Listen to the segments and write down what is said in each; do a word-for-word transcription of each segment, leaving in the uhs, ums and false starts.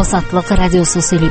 Азатлык радиосы сөйли.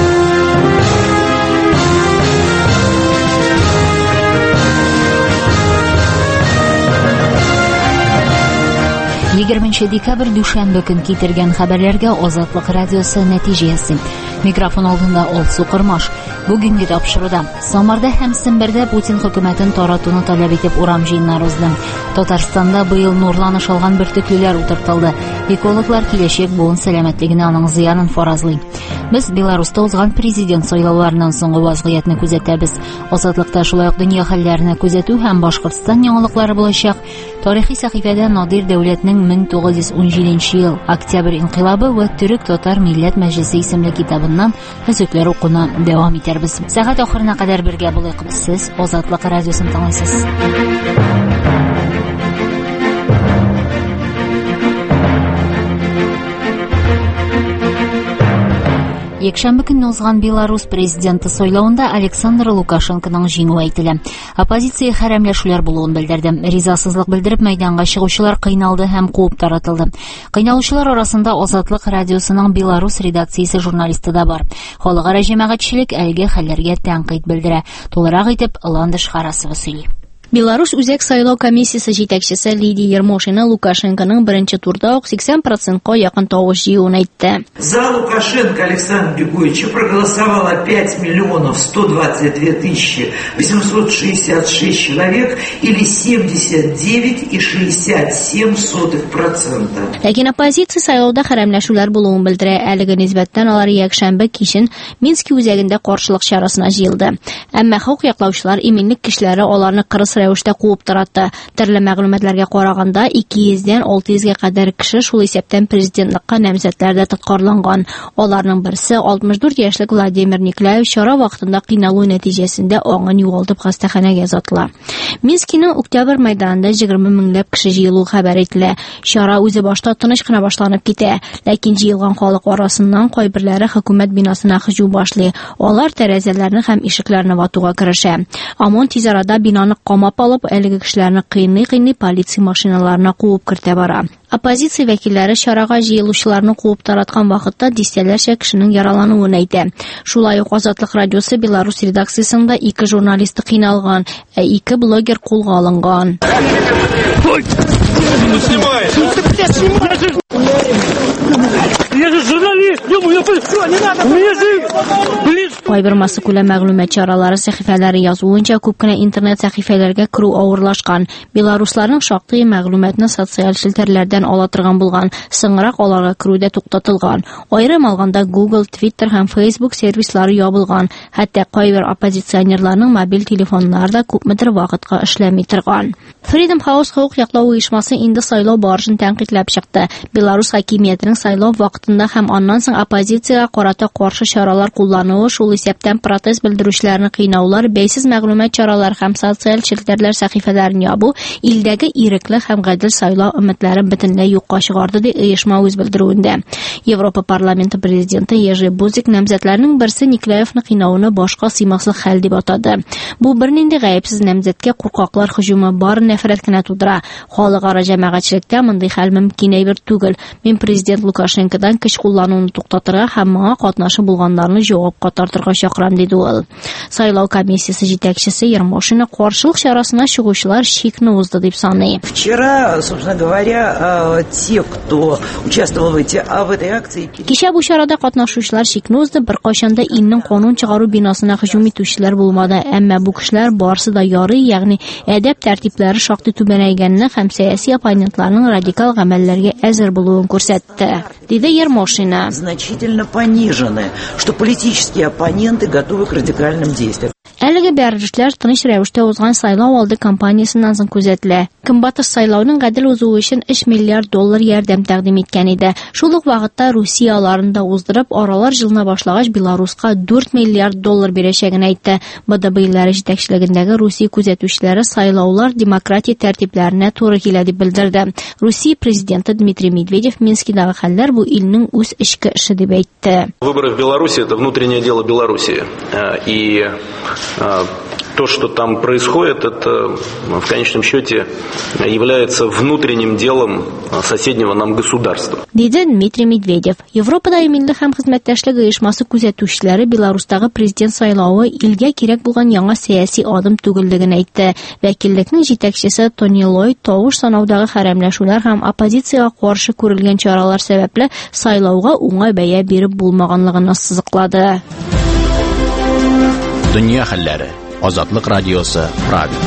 егерменче декабрь дүшәмбе көн китергән хәбәрләргә Азатлык радиосы нәтиҗәсе. Микрофон алдында Алсу Кырмаш. Бүгенге тапшыруда Самарда һәм Сембердә Путин хөкүмәтен таратуны таләп итеп урам җыеннары узды. Татарстанда быел нурланыш алган бөртеклеләр утыртылды. Экологлар киләчәк буын сәламәтлегенә аның зыянын фаразлый. Без Беларуста узган президент сайлауларыннан соңгы вазгыятьне күзәтәбез. Азатлыкта шулай ук дөнья хәлләренә күзәтү һәм Башкортстан яңалыклары булачак. Тарихи сәхифәдә Надир Дәүләтнең мең тугыз йөз ун җиденче ел Октябрь инкыйлабы ва Төрек-Татар милләт мәҗлесе исемле китабыннан өзекләр укуна дәвам итәрбез. Сәгать ахырына кадәр бергә булыйк. Сез Азатлык радиосын тыңлыйсыз. Якшәмбе көнне узган Беларусь президенты сайлауында Александр Лукашенконың җиңүе әйтелә. Оппозиция хәрәмләшүләр булуын белдерде. Ризасызлык белдереп мәйданга чыгучылар кыйналды һәм куып таратылды. Кыйналучылар арасында Азатлык радиосының Беларусь редакциясе журналисты да бар. Халыкара җәмәгатьчелек әлеге хәлләргә тәнкыйть белдерә. Тулырак итеп Ландыш Харасова сөйли. Беларусь үзәк сайлау комиссиясе җитәкчесе Лидия Ермошина Лукашенконың беренче турда ук сиксән процентка якын тавыш җыюын әйтте. За Лукашенко Александра Григорьевича проголосовало пять миллионов сто двадцать две тысячи восемьсот шестьдесят шесть человек или семьдесят девять и шестьдесят семь сотых процента. Ләкин оппозиция сайлауда хәрәмләшүләр булуын белдерә. Әлеге нисбәттән алар якшәмбе кичен Минск үзәгендә каршылык чарасына җыелды. Әмма хокук яклаучылар, иминлек кешеләре аларны кырыс рәвештә куып таратты. Төрле мәгълүматларга караганда ике йөздән алты йөзгә кадәр кеше шул исәптән президентлыкка намзәтләрдә тоткарланган. Аларның берсе алтмыш дүрт яшьлек Владимир Николаев чара вакытында кыйналу нәтиҗәсендә аңын югалтып хастаханәгә язатыла. Минскның Октябрь мәйданында егерме меңләп кеше җыелу хәбәр ителә. Чара үзе башта тыныч кына башланып китә, ләкин җыелган халык арасыннан кайберләре хөкүмәт бинасына һөҗүм башлый. Алар тәрәзәләрне һәм ишекләрне ватуга керешә. ОМОН тиз арада бинаны камап алып, әлеге кешеләрне кыйный-кыйный полиция машиналарына куып кертә бара. Оппозиция вәкилләре чарага җыелучыларны куып тараткан вакытта дистәләрчә кешенең яралануын әйтә. Шулай ук Азатлык радиосы Беларусь редакциясендә ике журналисты кыйналган, ә ике блогер кулга алынган. Я же журналист, я полицейский, не надо, мне же... Кайбер массакүлә мәгълүмат чаралары сәхифәләре язуынча күп кенә интернет сәхифәләргә керү авырлашкан. Белорусларның шактый мәгълүматны социаль челтәрләрдән ала торган булган, соңрак аларга керү дә туктатылган. Аерым алганда Google, Twitter һәм Facebook сервислары ябылган. Хәтта кайбер оппозиционерларның мобиль телефоннары да күпмедер вакытка эшләми торган. Freedom House хокук яклау оешмасы инде сайлау барышын тәнкыйтьләп чыкты. Беларусь хакимиятенең сайлау вакытында һәм аннан соң оппозициягә карата каршы чаралар куллануы, шул исәптән протест белдерүчеләрне кыйнаулар, бәйсез мәгълүмат чаралар һәм социаль челтәрләр сәхифәләрен ябу илдәге ирекле һәм гадел сайлау өметләрен бөтенләй юкка чыгарды ди оешма үз белдерүендә. Европа парламенты президенты Ежи Бузик намзәтләрнең берсе Николаевны кыйнауны башка сыймаслык хәл дип атады. Бу бернинди гаепсез намзәткә куркаклар һөҗүме бар, нәфрәт кенә тудыра. Халыкара җәмәгатьчелектә мондай хәл мөмкин әйбер түгел. Мин президент Лукашенкодан көч куллануны туктатырга һәм моңа катнашы булганнарны җавапка тартырга чакырам диде ул. Сайлау комиссиясе җитәкчесе Ермошина каршылык чарасына чыгучылар шикне узды дип саный. Вчера, собственно говоря, те, кто участвовал в эти в этой акции... Кичә бу чарада катнашучылар шикне узды, бер кайчанда илнең канун чыгару бинасына һөҗүм итүчеләр булмады, әмма бу кешеләр барысы да ярый, ягъни әдәп тәртипләре шактый түбәнәйгәнне һәм сәяси оппонентларның радикал гамәлләргә әзер булуын күрсәтте, диде Ермошина. Значительно понижены, что политические оппоненты готовы к радикальным действиям. Әлеге бәрелешләр тыныч рәвештә узган сайлау алды кампаниясыннан соң күзәтелә. Көнбатыш сайлауның гадел узуы өчен өч миллиард доллар ярдәм тәкъдим иткән иде. Шул ук вакытта Русия аларында уздырып, аралар җылына башлагач Беларуска дүрт миллиард доллар бирәчәген әйтте. БДБ илләре җитәкчелегендәге Русия күзәтүчеләре сайлаулар демократия тәртипләренә туры килә дип белдерде. Русия президенты Дмитрий Медведев Минскидагы хәлләр бу илнең үз эчке эше дип әйтте. Выборы в Беларуси — это внутреннее дело Беларуси. И то, что там происходит, это в конечном счете является внутренним делом соседнего нам государства. Dedi Dmitriy Medvedev. Yevropada Əminlik həm xidmətdaşlıq uyuşması күзәтүчеләре Беларусьтагы президент сайлауы илгә кирәк булган яңа сәяси адым түгеллеген әйтте. Вәкиллекнең җитәкчесе Тони Ллойд тавыш санаудагы хәрәмләшүләр һәм оппозициягә каршы күрелгән чаралар сәбәпле сайлауга уңай бәя биреп булмаганлыгын сызыклады. Дөнья хәлләре. Азатлык радиосы Правда.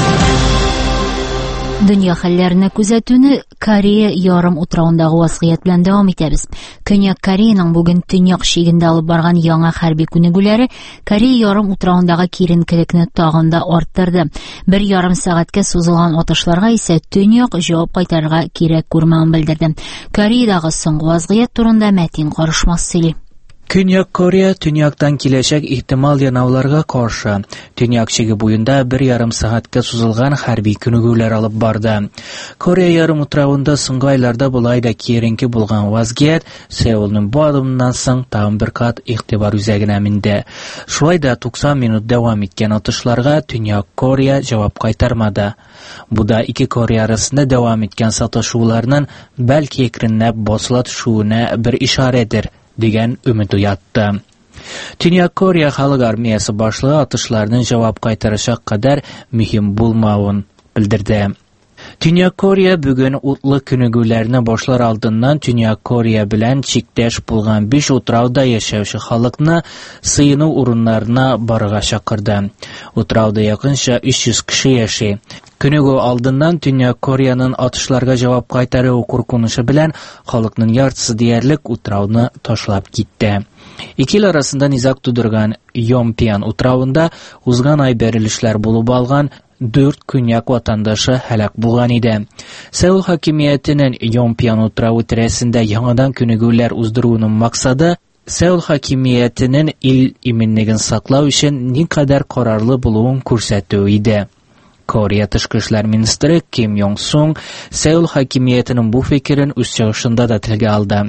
Дөнья хәлләренә күзәтүне Корея ярым утравындагы вазгыять белән дәвам итәбез. Көньяк Кореяның бүген төньяк шигендә алып барган яңа хәрби күнегүләре Корея ярым утравындагы киеренкелекне тагын да арттырды. Бер ярым сәгатькә сузылган атышларга исә төньяк җавап кайтарырга кирәк күрмәген белдерде. Кореядагы соңгы вазгыять турында Мәтин Карышмас сөйли. Көньяк Корея төньяктан киләчәк ихтимал янауларга каршы төньяк чиге буенда бер ярым сәгатькә сузылган хәрби күнегүләр алып барды. Корея ярым утравында соңгы айларда булай да киеренке булган вазгыять Сеулның бу адымыннан соң тагын бер кат игътибар үзәгенә менде. Шулай да туксан минут дәвам иткән атышларга төньяк Корея җавап кайтармады. Бу да ике Корея арасында дәвам иткән саташуларның бәлки әкренләп басыла төшүенә бер ишаредер дигән өмет уятты. Төньяк Корея халык армиясе башлыгы атышларның җавап кайтарачак кадәр мөһим булмавын белдерде. Төньяк Корея бүген утлы күнегүләрне башлар алдыннан Төньяк Корея белән чиктәш булган биш утрауда яшәүче халыкны сыйыну урыннарына барырга чакырды. Утрауда якынча өч йөз кеше яши. Күнегү алдыннан Төньяк Кореяның атышларга җавап кайтару куркынышы белән халыкның яртысы диярлек утрауны ташлап китте. Ике ил арасында низак тудырган Йомпиан утравында узган ай бәрелешләр булып алган дүрт көньяк ватандашы һәлак булган иде. Сеул хакимиятенең Йомпиан утравы тирәсендә яңадан күнегүләр уздыруының максаты Сеул хакимиятенең ил иминлеген саклау өчен никадәр карарлы булуын күрсәтү иде. Корея тышкы эшләр министры Ким Йонг Сун Сеул хакимиятенең бу фикерен үз чыгышында да телгә алды.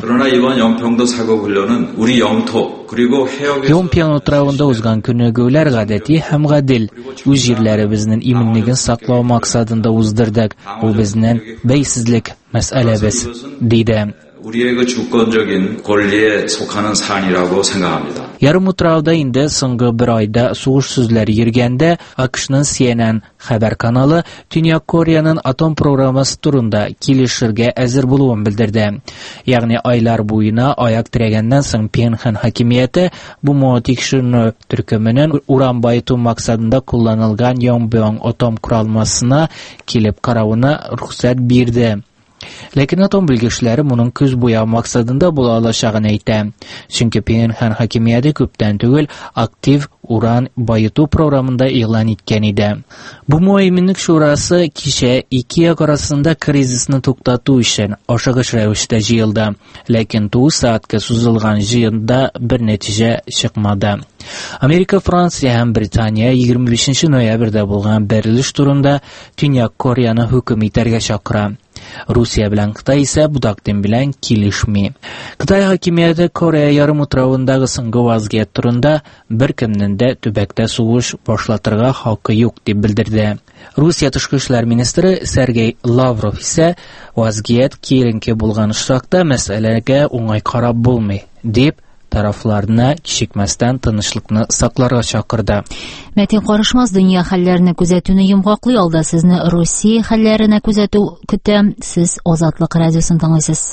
Йомпиан утравында узган күнегүләр гадәти һәм гадел. Үз җирләребезнең иминлеген саклау максатында уздырдык. Бу безнең бәйсезлек мәсьәләбез, диде. 우리의 주권적인 권리에 속하는 사안이라고 생각합니다. Yarım утравда инде соңгы бер айда сугыш сүзләре йөргәндә АКШның Си Эн Эн хәбәр каналы Төньяк Кореяның атом программасы турында килешергә әзер булуын белдерде. Ягъни айлар буена аяк тирәгәннән соң Пхеньян хакимияте бу тикшерү төркеменең уран байыту максатында кулланылган Йонбеон атом куралмасына килеп карауына рөхсәт бирде. Ләкин атом белгечләре моның күз буя максатында була алачагын әйтә. Чөнки Пхеньян хакимияте күптән түгел актив уран байыту программында игълан иткән иде. Бу мөһимлек шурасы кичә ике як арасында кризисны туктату өчен ашыгыш рәвештә җыелды. Ләкин ту сәгатькә сузылган җыенда бер нәтиҗә чыкмады. Америка, Франция һәм Британия егерме бишенче ноябрьдә булган бәрелеш турында Төньяк Кореяны хөкем итәргә чакыра. Русия белән Кытай исә бу тәкъдим белән килешми. Кытай хакимияте Корея ярым утравындагы соңгы вазгыять турында бер кемнең дә төбәктә сугыш башлатырга хакы юк дип белдерде. Русия тышкы эшләр министры Сергей Лавров исә вазгыять киеренке булган шакта мәсьәләгә уңай карап булмый дип тарафларына кичекмәстән тынычлыкны сакларга чакырды. Мәтин Карышмас дөнья хәлләренә күзәтүне йомгаклый алда сезне Россия хәлләренә күзәтү көтә. Сез Азатлык радиосын тыңлыйсыз.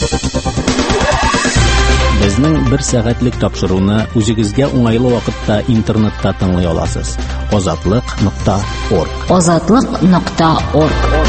Безнең бер сәгатьлек тапшыруны үзегезгә уңайлы вакытта интернетта тыңлый аласыз. азатлык нокта орг. азатлык нокта орг.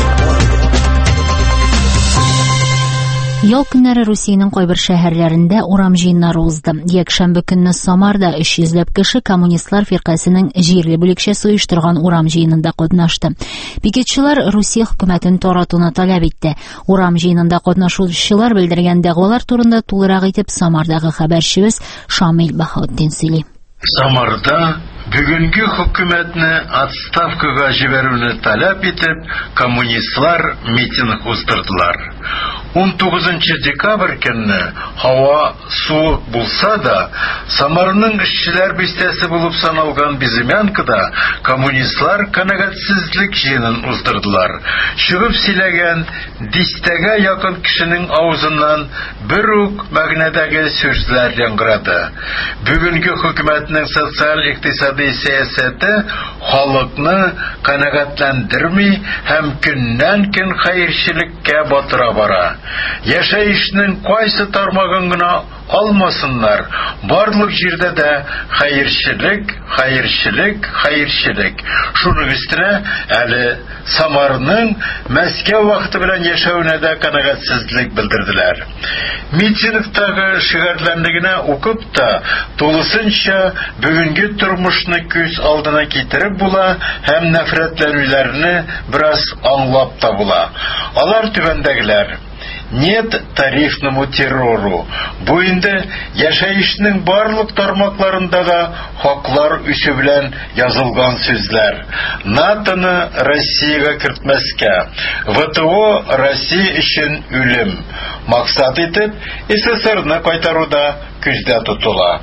Ял көннәре Русиянең кайбер шәһәрләрендә урам җыеннары узды. Якшәмбе көнне Самарда өч йөзләп кеше коммунистлар фиркасының җирле бүлекчәсе оештырган урам җыенында катнашты. Пикетчылар Русия хөкүмәтен таратуны таләп итте. Урам җыенында катнашучылар белдергән дәгъвалар турында тулырак итеп Самардагы хәбәрчебез Шамил Баһаутдин сөйли. Самарда бүгенге хөкүмәтне отставкага җибәрүне таләп итеп коммунистлар митинг уздырдылар. он тугызынчы декабрь көнне һава суык булса да, Самарның эшчеләр бистәсе булып саналган Безымянкада коммунистлар канәгатьсезлек җыенын уздырдылар. Чыгып сөйләгән дистәгә якын кешенең авызыннан бер үк мәгънәдәге сүзләр яңгырады. Бүгенге хөкүмәтнең социаль-икътисади сәясәте халыкны канәгатьләндерми һәм көннән-көн хәерчелеккә батыра бара. Яшәешнең кайсы тармагын гына алмасыннар, барлык җирдә дә хәерчелек, хәерчелек, хәерчелек. Шуның өстенә әле Самарның Мәскәү вакыты белән яшәүенә дә канәгатьсезлек белдерделәр. Митингтагы шигырьләрне генә укып та тулысынча бүгенге тормышны күз алдына китереп була һәм нәфрәтләнүләрне бераз аңлап та була. Алар түбәндәгеләр: нет тарифному террору. Бу инде яшәешнең барлык тармакларындагы хаклар үсү белән язылган сүзләр. НАТОны Россиягә кертмәскә, ВТО Россия өчен үлем. Максат итеп СССРны кайтаруда күздә тотыла.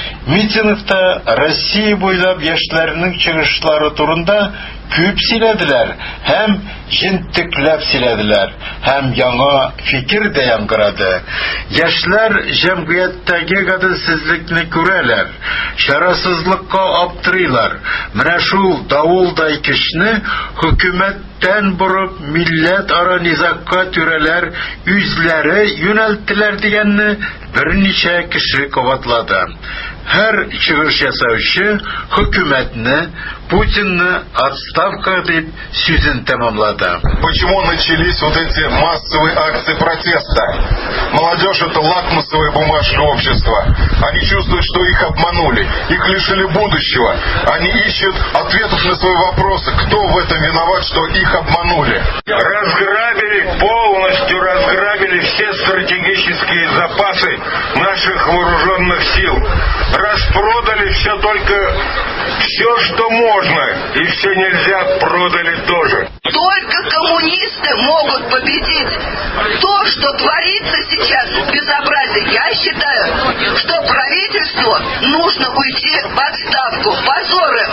Митингта Россия буйлап яшьләрнең чыгышлары турында күп сөйләделәр һәм җентекләп сөйләделәр һәм яңа фикер дә яңгырады. Яшьләр җәмгыятьтәге гаделсезлекне күрәләр, чарасызлыкка аптырыйлар. Менә шул давылдай кешне хөкүмәттән бурып милләт ара низакка түрәләр үзләре юнәлттеләр дигәнне берничә кеше кабатлады. Һәр чыгыш ясаучы хөкүмәтне, Путинны отставка дип сүзен тәмамлады. Почему начались вот эти массовые акции протеста? Молодежь — это лакмусовая бумажка общества. Они чувствуют, что их обманули, их лишили будущего. Они ищут ответов на свои вопросы. Кто в этом виноват, что их обманули? Разграбили, полностью разграбили все стратегические запасы наших вооруженных сил. Распродали все только все, что можно, и все нельзя, продали тоже. Только коммунисты могут победить. То, что творится сейчас, безобразие. Я считаю, что правительству нужно уйти в отставку. Позоры.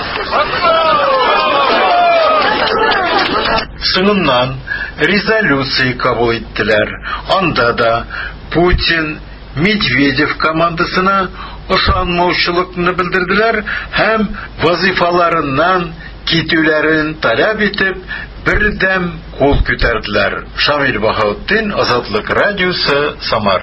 Соңыннан резолюция кабул иттеләр. Анда да Путин Медведев командасына ышанмаучылыкны белдерделәр һәм вазифаларыннан китүләрен таләп итеп бердәм кул күтәрделәр. Шамил Баһаутдин, Азатлык радиосы, Самар.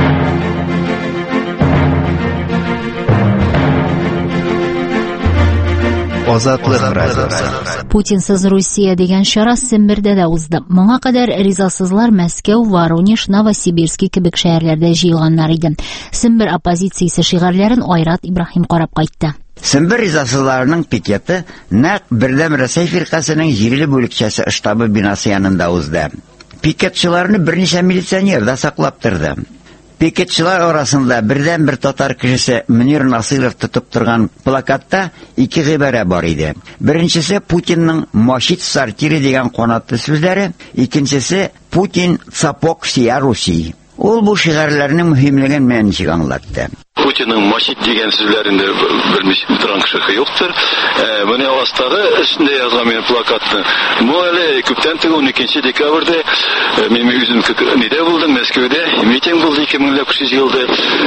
Азатлык радиосы. Путинсыз Россия дигән чара Сембердә дә узды. Моңа кадәр ризасызлар Мәскәү, Воронеж, Новосибирск кебек шәһәрләрдә җыелганнар иде. Сембер оппозициясе шигарьләрен Айрат Ибраһим карап кайтты. Сембер ризасызларының пикеты нәкъ бердәм Рәсәй фиркасының җирле бүлекчәсе штабы бинасы янында узды. Пикетчыларны берничә милиционер да саклап торды. Пикетчылар арасында бердән бер татар кешесе Мөнир Насыйров тотып торган плакатта ике гыйбарә бар иде. Беренчесе Путинның «Мочить в сортире» дигән канатлы сүзләре, икенчесе Путин сапог всея Руси. Ул бу шигырьләрнең мөһимлеген мән аңлатты. Путинның «Мочить» дигән сүзләрендә белмиш торган кеше юктыр. Менә астагы эчендә язган мен плакатны. Бу әле күптән түгел уникенче декабрьдә мин үзем нидә булдым, Мәскәүдә митинг булды ике мең җиденче елда.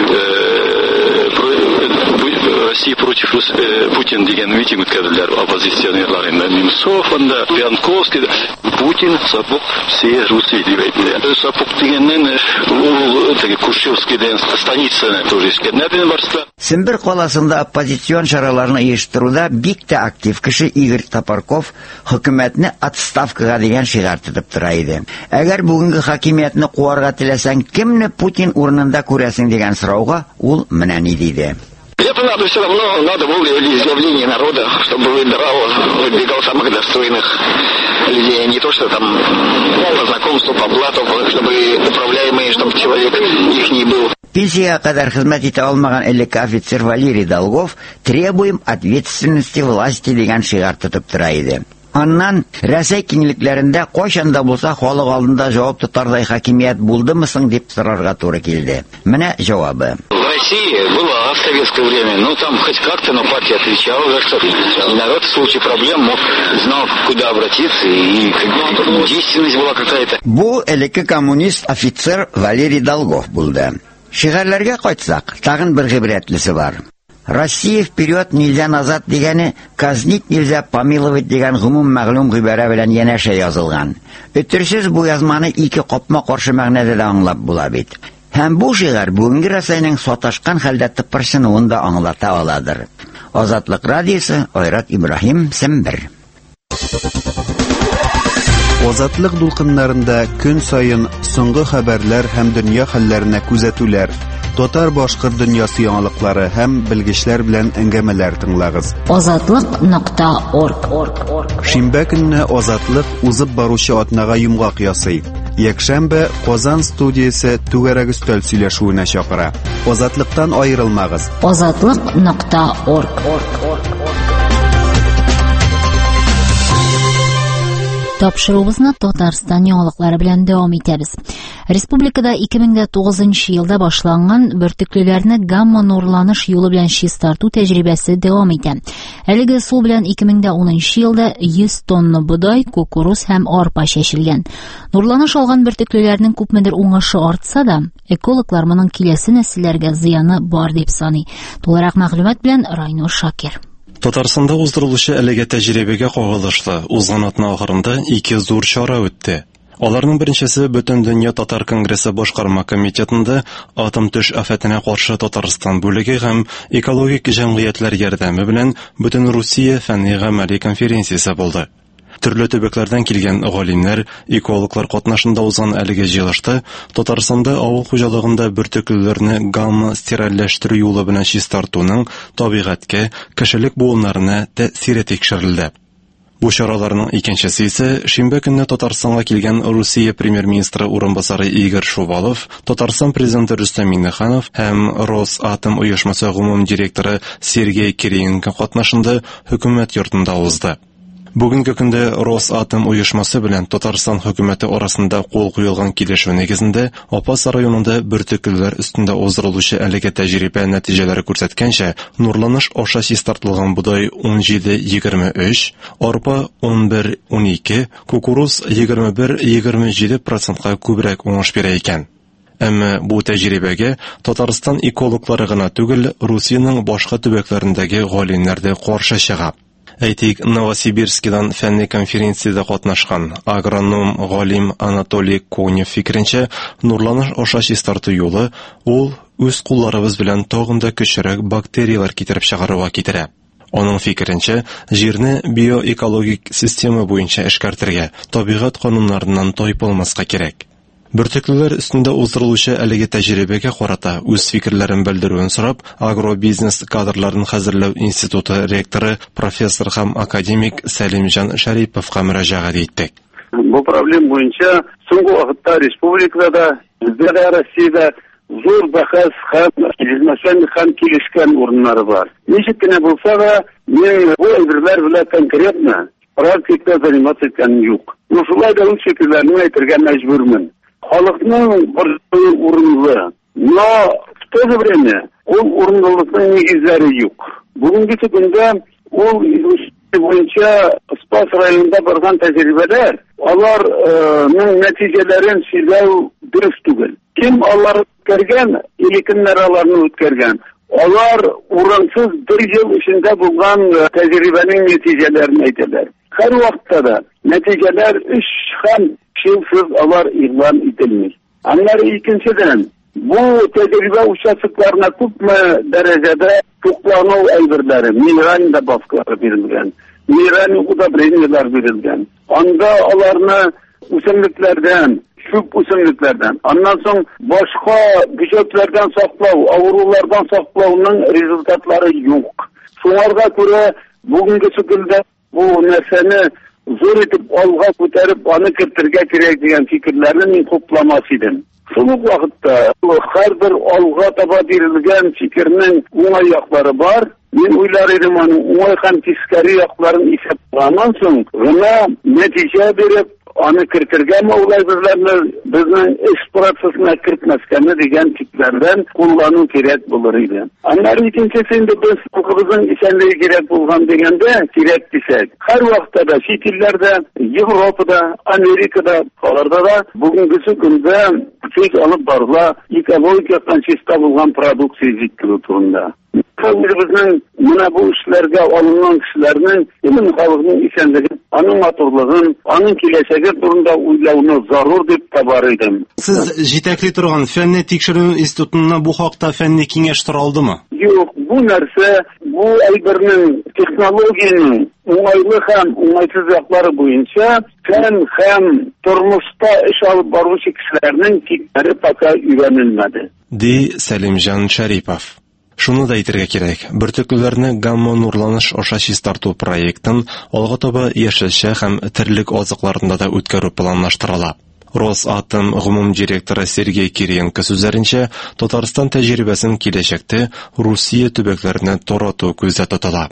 Россия против Путин дигән митинг үткәрделәр оппозиционерлар инде. Немцов анда, Пьянковский, Путин сапог всей Руси дип әйтелә. Сапог дигәннән ул теге Кушевскийдән станицаны тоже искәннәр барса. Сембер каласында оппозицион чараларны оештыруда бик тә актив кеше Игорь Топорков хөкүмәтне отставкага дигән шигар тотып тора иде. Әгәр бүгенге хакимиятне куарга теләсәң, кемне Путин урынында күрәсең дигән сорауга ул менә ни диде. Это надо все равно, надо было изъявление народа, чтобы выбирал, выбегал самых достойных людей, не то, что там по знакомству, по блату, чтобы управляемый, чтобы человек их не был. Пенсияга кадәр хезмәт итә алмаган элекке офицер Валерий Долгов «Требуем ответственности власти» дигән шигар тотып тора иде. Аннан Рәсәй киңлекләрендә кайчанда булса халык алдында җавап тотардай хакимият булдымы соң дип сорарга туры килде. Менә җавабы. В России была в советское время, ну там хоть как-то, но партия отвечала за что. Народ в случае проблем мог, знал, куда обратиться, и действенность была какая-то. Бу элекке коммунист офицер Валерий Долгов булды. Шигырьләргә кайтсак, тагын бер гыйбрәтлесе бар. Россия вперед нельзя назад дигәне казнить нельзя помиловать дигән гомум мәгълүм гыйбарә белән янәшә язылган. Өтерсез бу язманы ике капма каршы мәгънәдә дә аңлап була бит. Һәм бу шигырь бүгенге Рәсәйнең саташкан хәлдә тыпырчынуын да аңлата аладыр. Азатлык радиосы, Айрат Ибраһим, Сембер. Азатлык дулкыннарында көн сайын соңгы хәбәрләр һәм дөнья хәлләренә күзәтүләр, татар башкорт дөньясы яңалыклары һәм белгечләр белән әңгәмәләр тыңлагыз. азатлык нокта орг. Шимбә көнне Азатлык узып баручы атнага йомгак ясый. Якшәмбе Казан студиясе түгәрәк өстәл сөйләшүенә чакыра. Азатлыктан аерылмагыз. азатлык нокта орг. Тапшыруыбызны Татарстан яңалыклары белән дәвам итәбез. Республикада ике мең тугызынчы елда башланган бөртеклеләрне гамма нурланыш юлы белән чистарту тәҗрибәсе дәвам итә. Әлеге су белән ике мең унынчы елда йөз тонна бодай, кукуруз һәм арпа чәчелгән. Нурланыш алган бөртеклеләрнең күпмедер уңышы артса да, экологлар моның киләсе нәселләргә зыяны бар дип саный. Тулырак мәгълүмат белән Райнур Шакир. Татарстанда уздырылучы әлеге тәҗрибәгә кагылышлы узган атна ахырында ике зур чара үтте. Аларның беренчесе Бөтен дөнья татар конгрессы башкарма комитетында атом төш афәтенә каршы Татарстан бүлеге һәм экологик җәмгыятьләр ярдәме белән Бөтен Русия фәнни-гамәли конференциясе булды. Төрле төбәкләрдән килгән галимнәр, экологлар катнашында узган әлеге җыелышта Татарстанда авыл хуҗалыгында бөртеклеләрне гамма стерильләштерү юлы белән чистартуның табигатькә, кешелек буыннарына тәэсире тикшерелде. Бу чараларның икенчесе исә шимбә көнне Татарстанга килгән Русия премьер-министры урынбасары Игорь Шувалов, Татарстан президенты Рөстәм Миңнеханов һәм Росатом оешмасы гомум директоры Сергей Киренко катнашында хөкүмәт йортында узды. Бүгенге көндә Росатом оешмасы белән Татарстан хөкүмәте арасында кул куелган килешү нигезендә Апас районында бөртеклеләр өстендә уздырылучы әлеге тәҗрибә нәтиҗәләре күрсәткәнчә, нурланыш аша чистартылган бодай ун җиде егерме өч, арпа ун бер ун ике, кукуруз егерме бер егерме җиде процентка күбрәк уңыш бирә икән. Әмма бу тәҗрибәгә Татарстан экологлары гына түгел, Русиянең башка төбәкләрендәге галимнәр дә каршы чыга. Әйтик, Новосибирскидан фәнни конференцияда катнашкан агроном галим Анатолий Конев фикеренчә, нурланыш аша чистарту юлы ул үз кулларыбыз белән тагын да көчрәк бактериялар китереп чыгаруга китерә. Аның фикеренчә, җирне биоэкологик система буенча эшкәртергә, табигать кануннарыннан тайпылмаска кирәк. Бөртеклеләр өстендә уздырылучы әлеге тәҗрибәгә карата үз фикерләрен белдерүен сорап, агробизнес кадрларын хәзерләү институты ректоры профессор һәм академик Сәлимҗан Шәриповка мөрәҗәгать иттек. Бу проблема буенча соңгы вакытта республикада, бездә Россиядә зур бәхәс һәм килешмәсән һәм килешкән урыннары бар. Ничек кенә булса да, мин бу әйберләр белән конкретно практикада заниматься иткән юк. Ну шулай да үз фикерләрне әйтергә мәҗбүрмен. Халыкның бер урынлы, но в то же время ул урынлылыкның нигезләре юк. Бүгенге көндә ул буенча Спас районында барган тәҗрибәләр, аларның нәтиҗәләрен сөйләү дөрес түгел. Кем алар үткәргән, или кемнәр аларны үткәргән? Алар урынсыз бер ел эчендә булган тәҗрибәнең нәтиҗәләрен әйтәләр. Һәр вакытта да нәтиҗәләр өч һәм шилсыз алар игълан ителми. Аннары икенчедән, бу тәҗрибә участокларына күпме дәрәҗәдә туклану әйберләре, минераль добавкалар бирелгән, минераль удобрениялар бирелгән. Анда аларны үсемлекләрдән, шүп үсемлекләрдән, аннан соң башка бюджетлардан саклау, авырулардан саклауның результатлары юк. Шуңарга күрә бүгенге көндә бу нәрсәне зур итеп алга күтәреп, аны кертергә кирәк дигән фикерләрне мин хупламас идем. Шул вакытта һәрбер алга таба бирелгән фикернең уңай яклары бар, Мен уйлар идем аның уңай һәм тискәре якларын исәпләгәннән соң гына нәтиҗә биреп, аны кертергә мәгълүматларны безнең эш процессына кертмәскәне дигән фикерләрдән куллану кирәк булыр иде. Аннары икенчесе инде без халкыбызның исәнлеге кирәк булган дигәндә кирәк дисәк, һәр вакытта да чит илләрдә, Европада, Америкада, аларда да бүгенге көндә тик алып барыла экологиядән чиста булган продукция җиткерү турында. Безнең менә бу эшләргә алынган кешеләрнең именно халыкның исәнлеген, аның матурлыгын, аның киләчәге турында уйлауны зарур дип табар идем. Сез җитәкли торган фәнни тикшерү институтына бу хакта фәнни киңәш тора алдымы? Юк, бу нәрсә, бу әйбернең технологияның уңайлы һәм уңайсыз яклары буенча фән һәм тормышта эш алып баручы кешеләрнең фикерләре пока өйрәнелмәде. Ди Сәлимҗан Шәрипов. Шуны да әйтергә кирәк. Бөртекләрне гамма нурланыш аша чистарту проектын алга таба яшелчә һәм терлек азыкларында да үткәрү планлаштырыла. Росатом гомум директоры Сергей Кириенко сүзләренчә, Татарстан тәҗрибәсен киләчәктә Русия төбәкләренә тарату күздә тотыла.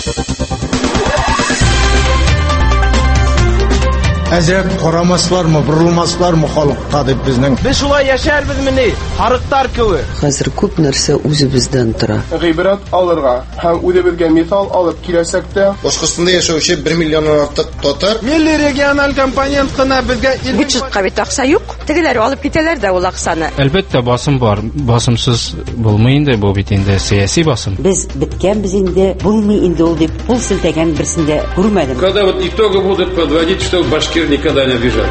Әзрәк карамаслармы, бурылмаслармы халыкка дип безнең. Без шулай яшәрбез мени, харыктар кебек. Хәзер күп нәрсә үзебездән тора. Гыйбрат алырга һәм үзебезгә мисал алып киләсәк тә, Башкортстанда яшәүче бер миллионнан артык татар милли региональ компонент кына безгә бюджетка бит акча юк. Тегеләр алып китәләр дә ул акчаны. Әлбәттә басым бар. Басымсыз булмый инде бу бит инде сиясәт басым. Без биткәнбез инде, булмый инде ул дип пул селтәгән берсендә күрмәдем. Когда вот итоги будут подводить, что башкир никогда не обижали.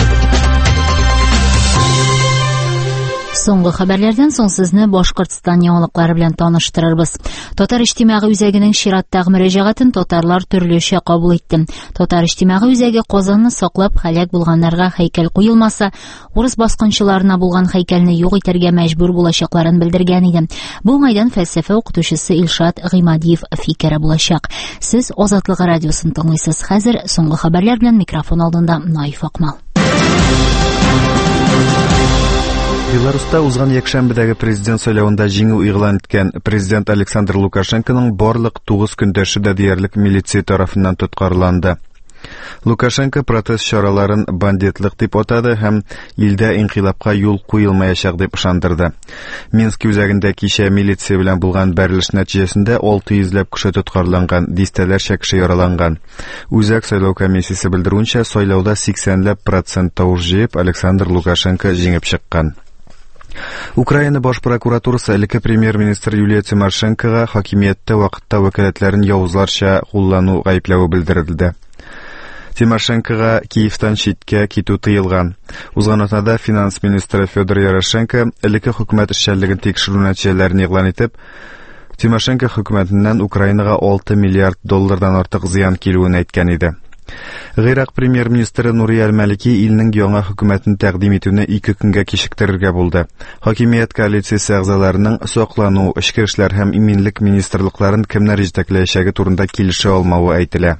Соңгы хәбәрләрдән соң сезне Башкортстан яңалыклары белән таныштырырбыз. Татар иҗтимагый үзәгенең чираттагы мөрәҗәгатен татарлар төрлечә кабул итте. Татар иҗтимагый үзәге Казанны саклап һәлак булганнарга һәйкәл куелмаса, урыс баскынчыларына булган һәйкәлне юк итәргә мәҗбүр булачакларын белдергән иде. Бу уңайдан фәлсәфә укытучысы Илшат Гыймадиев фикере булачак. Сез Азатлык радиосын тыңлыйсыз. Хәзер соңгы хәбәрләр белән микрофон алдында Наиф Акмал. Беларуста узган якшәмбедәге президент сайлауында җиңү игълан иткән президент Александр Лукашенконың барлык тугыз көндәше дә диярлек милиция тарафыннан тоткарланды. Лукашенко протест чараларын бандитлык дип атады һәм илдә инкыйлабка юл куелмаячак дип ышандырды. Минск үзәгендә кичә милиция белән булган бәрелеш нәтиҗәсендә алты йөзләп кеше тоткарланган, дистәләрчә кеше яраланган. Үзәк сайлау комиссиясе белдерүенчә, сайлауда сиксәнләп процент тавыш җыеп Александр Лукашенко җиңеп чыккан. Украина баш прокуратурасы элекке премьер-министр Юлия Тимошенкога хакимияттә вакытта вәкаләтләрен явызларча куллану гаепләве белдерелде. Тимошенкога Киевтан читкә китү тыелган. Узган атнада финанс министры Федор Ярошенко элекке хөкүмәт эшчәнлеген тикшерү нәтиҗәләрен игълан итеп, Тимошенко хөкүмәтеннән Украинага алты миллиард доллардан артык зыян килүен әйткән иде. Гыйрак премьер-министры Нури Әл-Малики илнең яңа хөкүмәтен тәкъдим итүне ике көнгә кичектерергә булды. Хакимият коалициясе әгъзаларының саклану, эчке эшләр һәм иминлек министрлыкларын кемнәр җитәкләячәге турында килешә алмавы әйтелә.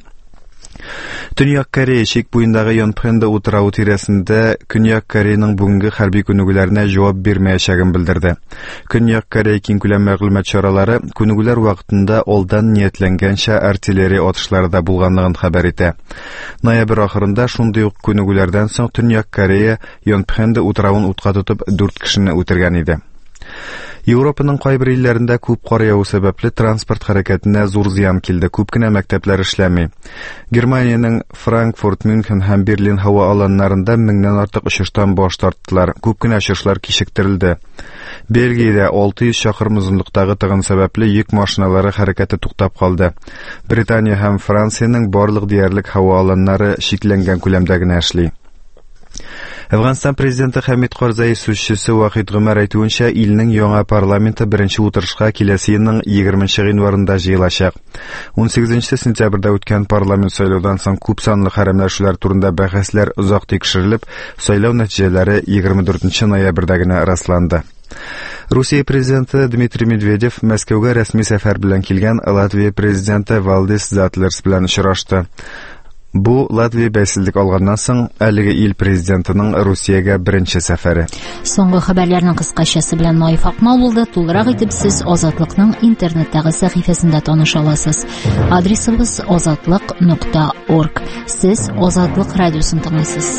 Төньяк Корея чик буендагы Йонпхенда утырау тирәсендә Көньяк Кореяның бүгенге хәрби күнегүләренә җавап бирмәячәген белдерде. Көньяк Корея киңкүләм мәгълүмат чаралары күнегүләр вакытында алдан ниятләнгәнчә артиллерия атышлары булганлыгын хәбәр итә. Ноябрь ахырында шундый ук күнегүләрдән соң Төньяк Корея Йонпхенда утравын утка тотып дүрт кешене үтергән иде. Европаның кайбер илләрендә күп кар яву сәбәпле транспорт хәрәкәтенә зур зыян килде. Күп кенә мәктәпләр эшләми. Германиянең Франкфурт, Мюнхен һәм Берлин һава аланнарында меңнән артык очыштан баш тарттылар. Күп кенә очышлар кичектерелде. Бельгиядә алты йөз чакрым озынлыктагы тыгын сәбәпле йөк машиналары хәрәкәте туктап калды. Британия һәм Франциянең барлык диярлек һава аланнары шикләнгән күләмдә генә эшли. Әфганстан президенты Хамид Карзай сүзчесе Вахид Гомәр әйтүенчә, илнең яңа парламенты беренче утырышка киләсе елның егерменче гыйнварында җыелачак. унсигезенче сентябрьдә үткән парламент сайлаудан соң күп санлы хәрәмләшүләр турында бәхәсләр озак тикшерелеп, сайлау нәтиҗәләре егерме дүртенче ноябрьдә генә расланды. Русия президенты Дмитрий Медведев Мәскәүгә рәсми сәфәр белән килгән Латвия президенты Валдис Затлерс белән очрашты. Бу Латвия бәйсезлек алганнан соң әлеге ил президентының Русиягә беренче сәфәре. Соңгы хәбәрләрнең кыскачасы белән Наиф Акмал булды. Тулырак итеп сез Азатлыкның интернеттагы сәхифәсендә таныша аласыз. Адресыбыз азатлык нокта орг. Сез Азатлык радиосын тыңлыйсыз.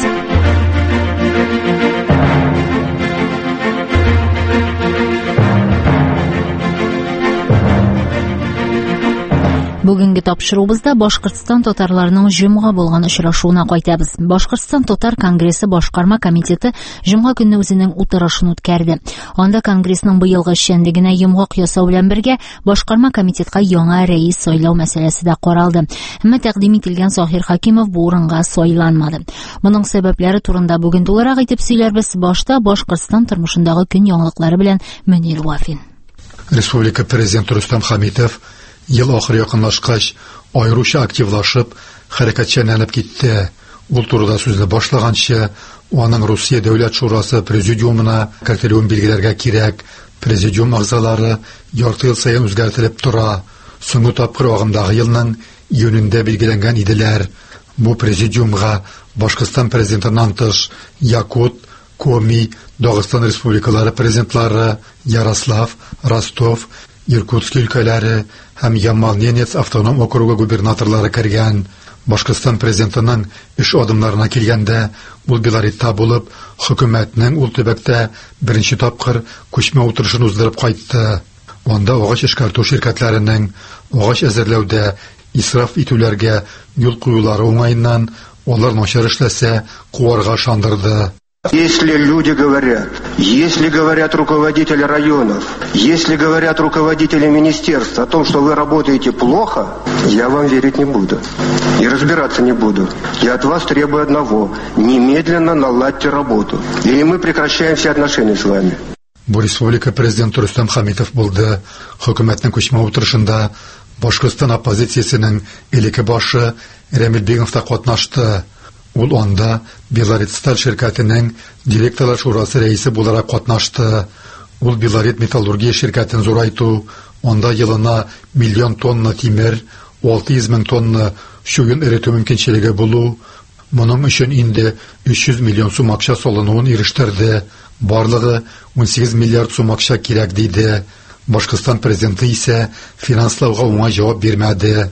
Бүгенге тапшыруыбызда Башкортстан татарларының җомга булган очрашуына кайтабыз. Башкортстан татар конгрессы башкарма комитеты җомга көнне үзенең утырышын үткәрде. Анда конгрессның быелгы эшчәнлегенә йомгак ясау белән бергә башкарма комитетка яңа рәис сайлау мәсьәләсе дә каралды. Әмма тәкъдим ителгән Захир Хакимов бу урынга сайланмады. Моның сәбәпләре турында бүген тулырак итеп сөйләрбез. Башта Башкортстан тормышындагы көн яңалыклары белән Мөнир Вафин. Республика президенты Рустам Хамитов ел ахыры якынлашкач, айруча активлашып, хәрәкәтчәнләнеп китте. Ул турыда сүзне башлаганчы, аның Русия дәүләт шурасы президиумына кертелүен билгеләргә кирәк. Президиум әгъзалары ярты ел саен үзгәртелеп тора. Соңгы тапкыр агымдагы елның июнендә билгеләнгән иделәр. Бу президиумга Башкортстан президентыннан тыш Якут, Коми, Дагыстан республикалары президентлары Ярослав, Ростов, Иркутск өлкәләре һәм Ямал-Ненец автоном округы губернаторлары кергән. Башкортстан президентының эш адымнарына килгәндә, ул Белоритта булып, хөкүмәтнең ул төбәктә беренче тапкыр күчмә утырышын уздырып кайтты. Анда агач эшкәртү ширкәтләренең агач әзерләүдә исраф итүләргә юл куюлары уңайыннан алар начар эшләсә, куарга шандырды. Если люди говорят, если говорят руководители районов, если говорят руководители министерств о том, что вы работаете плохо, я вам верить не буду и разбираться не буду. Я от вас требую одного: немедленно наладьте работу, или мы прекращаем все отношения с вами. Бу республика президенты Рустам Хамитов булды. Хөкүмәтнең күчмә утырышында Башкортстан оппозициясенең элекке башы Рамил Бегов та катнашты. Ул анда Белорит Сталь ширкәтенең директорлар шурасы рәисе буларак катнашты. Ул Белорит металлургия ширкәтен зурайту, анда елына миллион тонна тимер, алты йөз мең тонна чуен эретү мөмкинчелеге булу. Моның өчен инде өч йөз миллион сум акча салынуын ирештерде. Барлыгы ун сигез миллиард сум акча кирәк диде. Башкортстан президенты исә финанслауга уңай җавап бирмәде.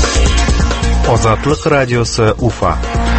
Азатлык радиосы Уфа.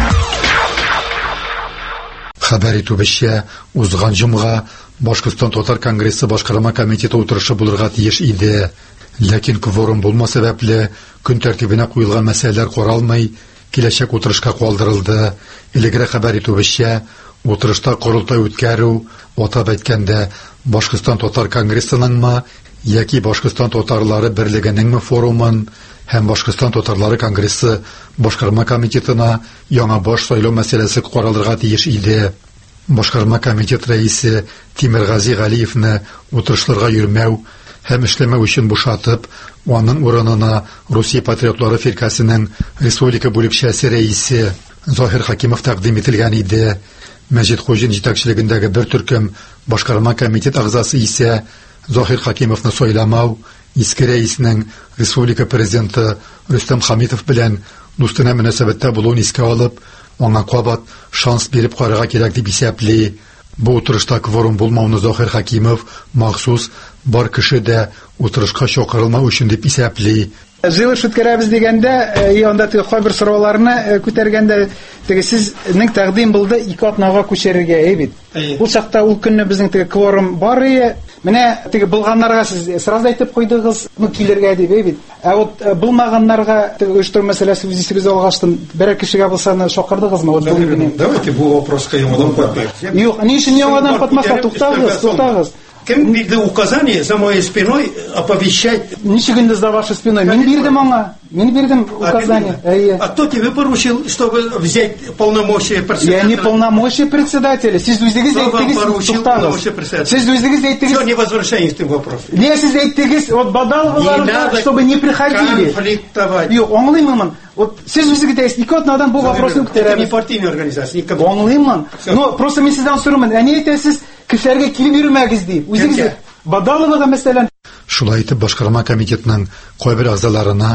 Хәбәр итүебезчә, узган җомга Башкортстан татар конгрессы башкарма комитеты утырышы булырга тиеш иде. Ләкин кворум булма сәбәпле көн тәртибенә куелган мәсьәләләр каралмый, киләчәк утырышка калдырылды. Илегрәк хәбәр итүебезчә, утырышта корылтай үткәрү, атап әйткәндә, Башкортстан татар конгрессыныңмы яки Башкортстан татарлары берлегенеңме форумын һәм Башкортстан татарлары конгрессы башкарма комитетына яңа баш сайлау мәсьәләсе каралырга тиеш иде. Башкарма комитет рәисе Тимергази Галиевны утырышларга йөрмәү һәм эшләмәү өчен бушатып, аның урынына Русия патриотлары фиркасының республика бүлекчәсе рәисе Захир Хакимов тәкъдим ителгән иде. Мәҗит Хуҗин җитәкчелегендәге бер төркем башкарма комитет әгъзасы исә Захир Хакимовны сайламау, иске рәиснең республика президенты Рустам Хамитов белән дустына мөнәсәбәттә булуын искә алып, аңа кабат шанс биреп карарга кирәк дип исәпли. Бу утырышта кворум булмауны Захир Хакимов махсус бар кеше дә утырышка чакырылмау өчен дип исәпли. Җыелыш үткәрәбез дигәндә, и анда теге кайбер сорауларны күтәргәндә, теге сезнең тәкъдим булды ике атнага күчерергә, әйбит. Ул чакта ул көнне безнең теге кворум бар иде. Менә теге булганнарга сез сразу әйтеп куйдыгыз, ну килергә дип, әйбит. Ә вот булмаганнарга теге оештыру мәсьәләсе үз исегез алгаштын, берәр кешегә булсаны шакырдыгызмы? Вот бу. Давайте бу вопроска яңадан кайтып. Юк, ни өчен яңадан кайтмаска, туктагыз, туктагыз. Кем бирде указание за моей спиной оповещать? Ничего за вашей спиной. Мин бирдем аңа. Мин бирдем указание. А кто тебе поручил, чтобы взять полномочия председателя? Я не полномочия председателя. Сез үзегез әйттегез, туктагыз. Сез үзегез әйттегез. Все, не возвращаемся к этому вопросу. Не, сез әйттегез, вот бадаловларга, чтобы не приходили. Конфликтовать. Юк, аңлыймын. Вот сез үзегез әйттегез, ике атнадан бу вопросны күтәрәбез. Это не партийная организация. Аңлыймын. Но просто мен сездән сорыймын. Әни әйтәсез, кешеләргә килеп йөрмәгез дип. Үзегез Бадаловага мәсәлән. Шулай итеп башкарма комитетның кайбер әгъзаларына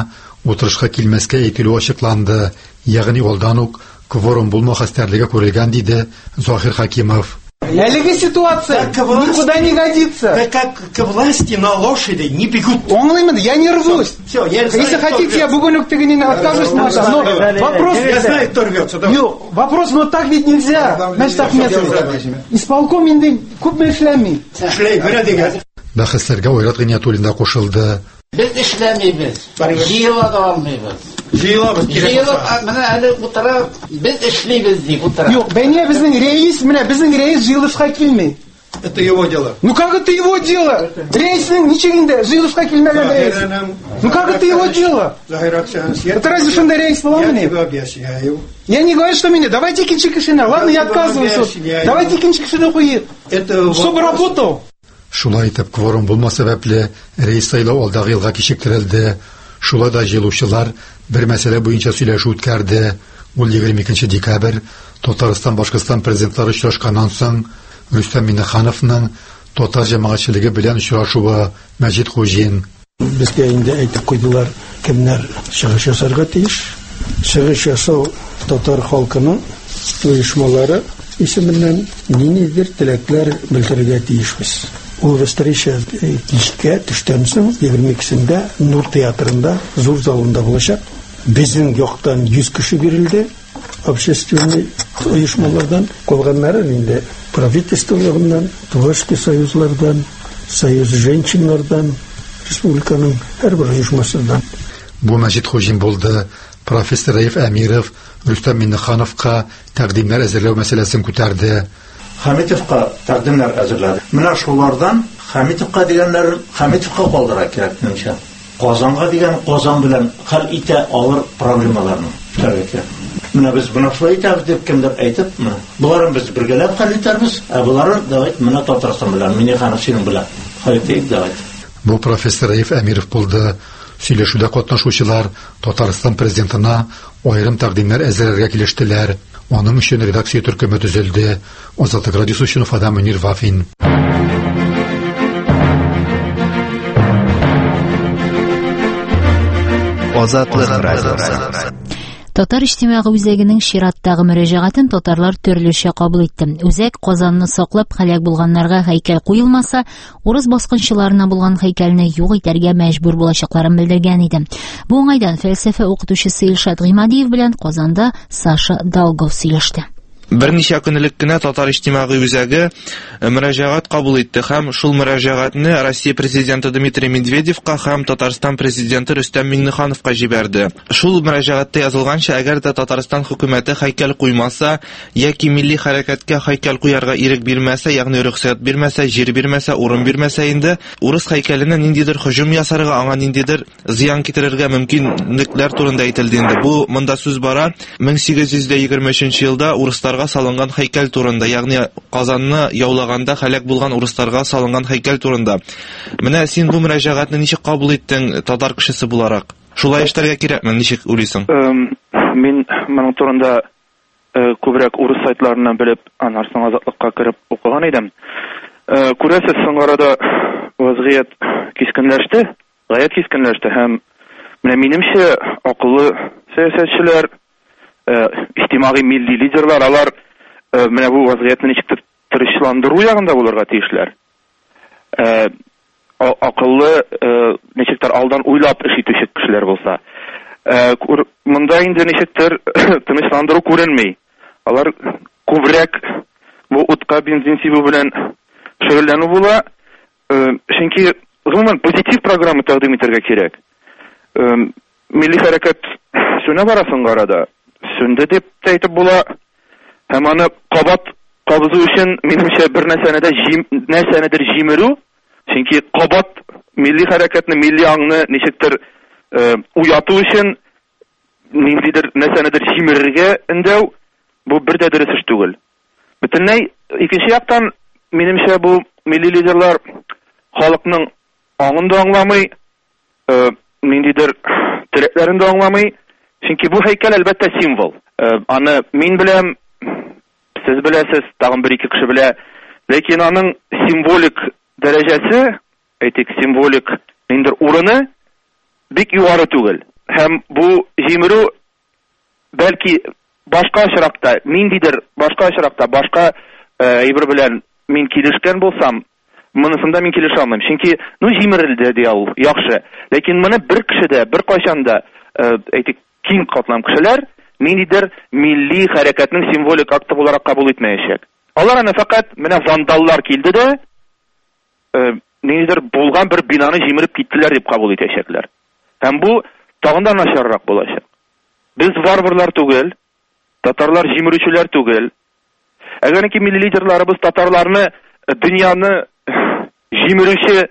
Утырышка килмәскә әйтелү ачыкланды, ягъни алдан ук кворум булмау хәстәрлеге күрелгән диде Захир Хакимов. Әлеге ситуация никуда не годится. Да как к власти на лошади не бегут. Оңлаймын, я не рвусь. Все, я Если хотите, я бүгін үктігінен откажусь. Но вопрос... Я знаю, кто рвется. Вопрос, но так ведь нельзя. Значит, так нет. Исполком инды күп мәшләми. Эшләй, бер дигән. Бәхәсләргә Айрат Гыйниятуллина кушылды. Без эшләмибез. Җыела да алмыйбыз. Җыелабыз. Җыелып, менә әле утыра, без эшлибез дип утыра. Юк, бәйне безнең рейс, менә безнең рейс җыелышка килми. Это его дело. Ну как это его дело? Рейсның ничегендә җыелышка килмәгән рейс. Ну как это его дело? Это разве шунда рейс буламы? Я тебе объясняю. Я не говорю, что меня. Давайте икенче кешене. Ладно, я отказываюсь. Давайте икенче кешене куйыйк. Чтобы работал. Шулай итеп, кворум булма сәбәпле рейс сайлау алдагы елга кичектерелде. Шулай да җыелучылар бер мәсьәлә буенча сөйләшү үткәрде. Ул егерме икенче декабрь Татарстан Башкортстан президентлары очрашканнан соң Рөстәм Миннехановның татар җәмәгатьчелеге белән очрашуы Мәҗит Хуҗин. Безгә инде әйтеп куйдылар, кемнәр чыгыш ясарга тиеш. Чыгыш ясау татар халкының оешмалары исеменнән ниндидер теләкләр белдерергә тиешбез. Ул встреча кичкә төштән соң егерме икесендә Нур театрында, зур залында булачак. Безнең яктан йөз кеше бирелде. Общественный оешмалардан, калганнары инде правительство ягыннан, товарищеский союзлардан, союз женщиннардан, республиканың һәр бер оешмасыннан. Бу Мәҗит Хуҗин булды. Профессор Раиф Әмиров Рөстәм Миннехановка тәкъдимнәр әзерләү мәсьәләсен күтәрде. Хәмитовка тәкъдимнәр әзерләде. Менә шулардан Хәмитовка дигәннәр Хәмитовка калдыра кирәк минемчә. Казанга дигән Казан белән хәл итә алыр проблемаларны күтәрергә. Менә без бuna шулай итәбез дип кемдер әйтеп, буларын без бергәләп хәл итәрбез, ә буларын давай менә Татарстан белән, Миннеханов синең белән хәл итик давай. Бу профессор Раиф Әмиров булды. Сөйләшүдә катнашучылар Татарстан президентына аерым тәкъдимнәр әзерләргә килештеләр. Аның өчен редакция төркеме төзелде. Азатлык радиосы өчен Фадам Мөнир Вафин. Азатлык радиосы. Татар иҗтимагый үзәгенең чираттагы мөрәҗәгатен татарлар төрлечә кабул итте. Үзәк Казанны саклап һәлак булганнарга һәйкәл куелмаса, урыс баскынчыларына булган һәйкәлне юк итәргә мәҗбүр булачакларын белдергән иде. Бу уңайдан фәлсәфә укытучысы Илшат Гыймадиев белән Казанда Саша Долгов сөйләште. Берничә көнлек кенә татар иҗтимагый үзәге мөрәҗәгать кабул итте һәм шул мөрәҗәгатьне Россия президенты Дмитрий Медведевка һәм Татарстан президенты Рөстәм Миннехановка җибәрде. Шул мөрәҗәгатьтә язылганча, әгәр дә Татарстан хөкүмәте һәйкәл куймаса яки милли хәрәкәткә һәйкәл куярга ирек бирмәсә, ягъни рөхсәт бирмәсә, җир бирмәсә, урын бирмәсә, инде урыс һәйкәленә ниндидер һөҗүм ясарга, аңа ниндидер зыян китерергә мөмкинлекләр турында әйтелде инде. Бу монда сүз бара. мең сигез йөз егерме өченче елда урыслар салынган һәйкәл турында, ягъни Казанны яулаганда һәлак булган урысларга салынган һәйкәл турында. Менә син бу мөрәҗәгатьне ничек кабул иттең татар кешесе буларак? Шулай эшләргә кирәкме, ничек уйлыйсың? Мин моның турында күбрәк урыс сайтларыннан белеп, аннан азатлыкка кирип укыган идем. Күрәсез, соңгы арада вазгыять кискенләште, гаять кискенләште һәм менә минемчә акыллы сәясәтчеләр, иҗтимагый милли лидерлар, алар менә бу вазгыятьне ничектер тырышландыру ягында булырга тиешләр. Акыллы, ничектер алдан уйлап эш итүче кешеләр булса. Монда инде ничектер тынычландыру күренми. Алар күбрәк бу утка бензин сибү белән шөгыльләнү була. Чөнки гомумән позитив программа тәкъдим итәргә кирәк. Милли хәрәкәт сүнә бара соңгы арада. Сүнде дип әйтеп була. Һәм аны кабат кабызу өчен минемчә бер нәрсәнедер җимерү. Чөнки кабат милли хәрәкәтне, милли аңны ничектер уяту өчен ниндидер нәрсәнедер җимерергә эндәү, бу бер дә дөрес эш түгел. Бөтенләй икенче яктан минемчә бу милли лидерлар халыкның аңын да аңламый, ниндидер теләкләрен дә аңламый. Чөнки бу һәйкәл әлбәттә символ. Аны мин беләм, сез беләсез, тагын бер-ике кеше белә. Ләкин аның символик дәрәҗәсе, әйтик, символик ниндидер урыны бик югары түгел. һәм бу җимерү бәлки башка очракта, ниндидер башка очракта, башка әйбер белән мин килешкән булсам, монысында мин килешә алмыйм. Чөнки ну җимерелде ди ул, яхшы. Ләкин моны бер кешедә, бер кайчанда, әйтик, киң катлам кешеләр ниндидер милли хәрәкәтнең символик акты буларак кабул итмәячәк. Алар аны фақат менә вандаллар килде дә, ниндидер булган бер бинаны җимереп киттеләр дип кабул итәчәкләр. Һәм бу тагын да начаррак булачак. Без варварлар түгел, татарлар җимерүчеләр түгел. Әгәр ки милли лидерларыбыз татарларны дөньяны җимерүче,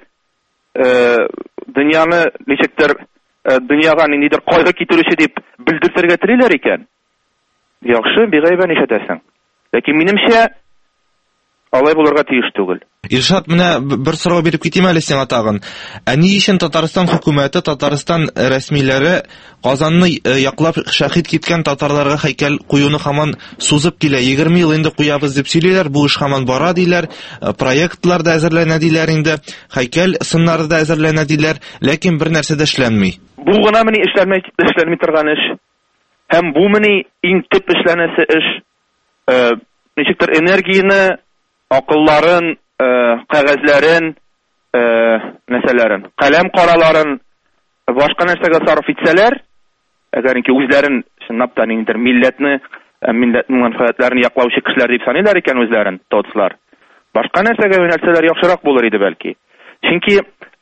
дөньяны ничектер дөньяга ниндидер кайгы китерүче дип белдертергә телиләр икән, яхшы, бигайбә нишәтәсең. Ләкин минемчә алай булырга тиеш түгел. Илшат, менә бер сорау биреп китим әле сиңа тагын. Ә ни өчен Татарстан хөкүмәте, Татарстан рәсмиләре Казанны яклап шәһид киткән татарларга һәйкәл куюны һаман сузып килә? егерме ел инде куябыз дип сөйлиләр, бу эш һаман бара диләр, проектлар да әзерләнә диләр инде, һәйкәл сыннары да әзерләнә диләр, ләкин бер нәрсә дә эшләнми. Бу гына мени эшләнмәй эшләнми торган эш. Һәм бу мени иң төп эшләнәсе эш. Ничектер энергияне, акылларын, кәгазьләрен, нәрсәләрен, каләм караларын башка нәрсәгә сарыф итсәләр, әгәр инде үзләрен чынлап та ниндидер милләтне, милләтнең мәнфәгатьләрен яклаучы кешеләр дип саныйлар икән үзләрен, тоцлар. Башка нәрсәгә юнәлсәләр яхшырак булыр иде бәлки. Чөнки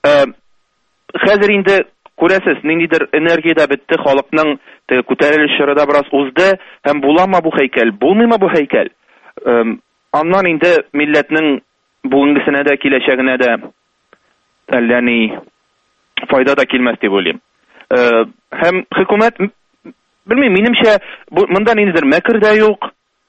хәзер инде күрәсез, ниндидер энергия да бетте, халыкның күтәрелеш чоры да бераз узды, һәм буламы бу һәйкәл, булмыймы бу һәйкәл? Аннан инде милләтнең бүгенгесенә дә, киләчәгенә дә әллә ни файда да килмәс дип уйлыйм. Һәм хөкүмәт, белмим, минемчә, монда ниндидер мәкер дә юк.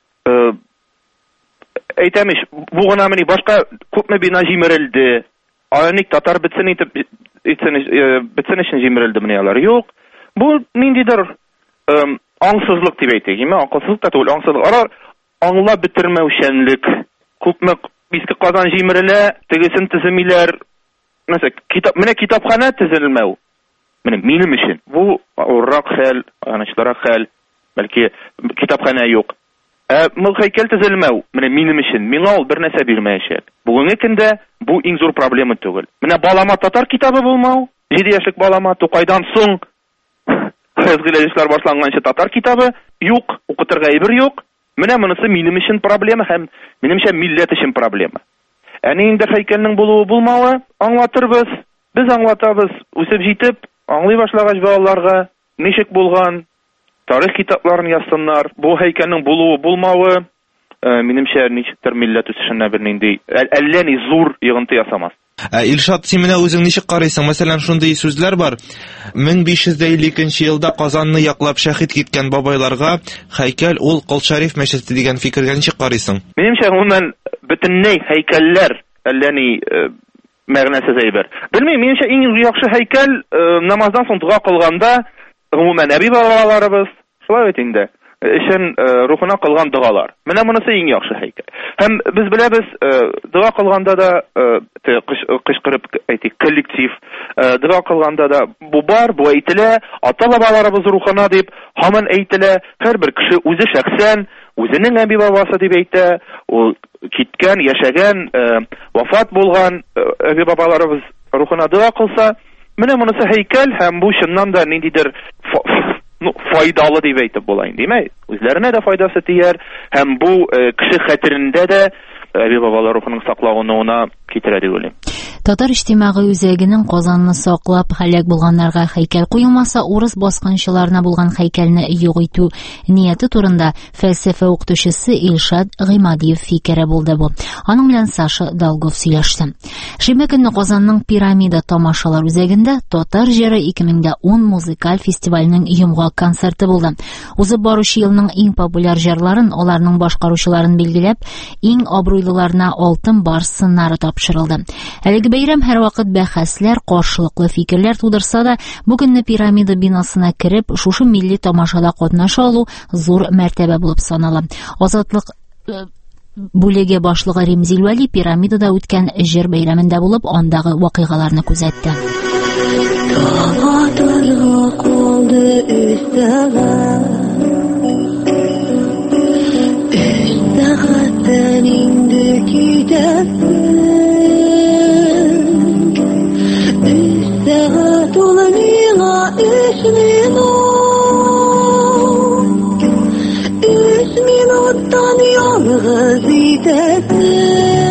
Әйтәмеш, бу гына мени башка күпме бина җимерелде. Аяник татар бетсен итеп бетсен өчен җимерелде менә алар. Юк. Бу ниндидер аңсызлык дип әйтик. Акылсызлык та түгел, аңсызлык. Алар аңлап бетермәүчәнлек. Күпме иске Казан җимерелә, тегесен төземиләр. Мәсәлән, китап, менә китапханә төзелмәү. Менә минем өчен бу авыррак хәл, анычлырак хәл. Бәлки китапханә юк. Ә һәйкәл төзелмәү, менә минем өчен, миңа ул бер нәрсә бирмәячәк. Бүгенге көндә бу иң зур проблема түгел. Менә балама татар китабы булмау, җиде яшьлек балама Тукайдан соң хәзгиләшләр башланганчы татар китабы юк, укытырга әйбер юк. Менә монысы минем өчен проблема һәм минемчә милләт өчен проблема. Әни инде һәйкәлнең булуы булмавы аңлатырбыз, без аңлатабыз, үсеп җитеп, аңлый башлагач балаларга ничек булган, тарих китапларын язсыннар. Бу һәйкәлнең булуы булмавы минемчә ничектер милләт үсешенә бер нинди әллә ни зур йогынты ясамас. Илшат, син менә үзең ничек карыйсың? Мәсәлән, шундый сүзләр бар. мең биш йөз илле икенче елда Казанны яклап шәһид киткән бабайларга һәйкәл ул Кол-Шариф мәчете дигән фикергә ничек карыйсың? Минемчә, гомумән бөтенләй һәйкәлләр әллә ни мәгънәсез әйбер. Белмим, минемчә иң яхшы һәйкәл намаздан соң дуа кылганда, гомумән әби бабаларыбыз, шулай бит инде, өчен рухына кылган дуалар. Менә монысы иң яхшы һәйкәл. Һәм без беләбез, дуа кылганда да кычкырып әйтик, коллектив, дуа кылганда да бу бар, бу әйтелә, ата-бабаларыбыз рухына дип һаман әйтелә. Һәрбер кеше үзе шәхсән, үзенең әби бабасы дип әйтә, ул киткән, яшәгән, вафат булган әби бабаларыбыз рухына дуа кылса, менә монысы һәйкәл һәм бу чыннан да ниндидер файдалы дип әйтеп була инде, димәк, үзләренә дә файдасы тияр һәм бу кеше хәтерендә дә әби бабалар рухының саклануына китерә дип уйлыйм. Татар иҗтимагый үзәгенең Казанны саклап һәлак булганнарга һәйкәл куелмаса, урыс баскынчыларына булган һәйкәлне юк итү нияте турында фәлсәфә укытучысы Илшат Гыймадиев фикере булды бу. Аның белән Саша Долгов сөйләште. Шимбә көнне Казанның Пирамида тамашалар үзәгендә Татар җыры ике мең ун музыкаль фестиваленең йомгак концерты булды. Узып баручы елның иң популяр җырларын, аларның башкаручыларын билгеләп, иң абруйлыларына алтын бар сыннары тапшырылды. Әлеге бәйрәм һәр вакыт бәхәсләр, каршылыклы фикерләр тудырса да, бүгенне Пирамида бинасына кереп, шушы милли тамашада катнаша алу зур мәртәбә булып санала. Азатлык бүлеге башлыгы Римзил Вәли Пирамидада үткән җыр бәйрәмендә булып, андагы вакыйгаларны күзәтте. Dağatırga koldu üstəgə Üstəgətdən indi gidəsin Üstəgət olu miğa üç minut Üç minuttan yalğız idəsin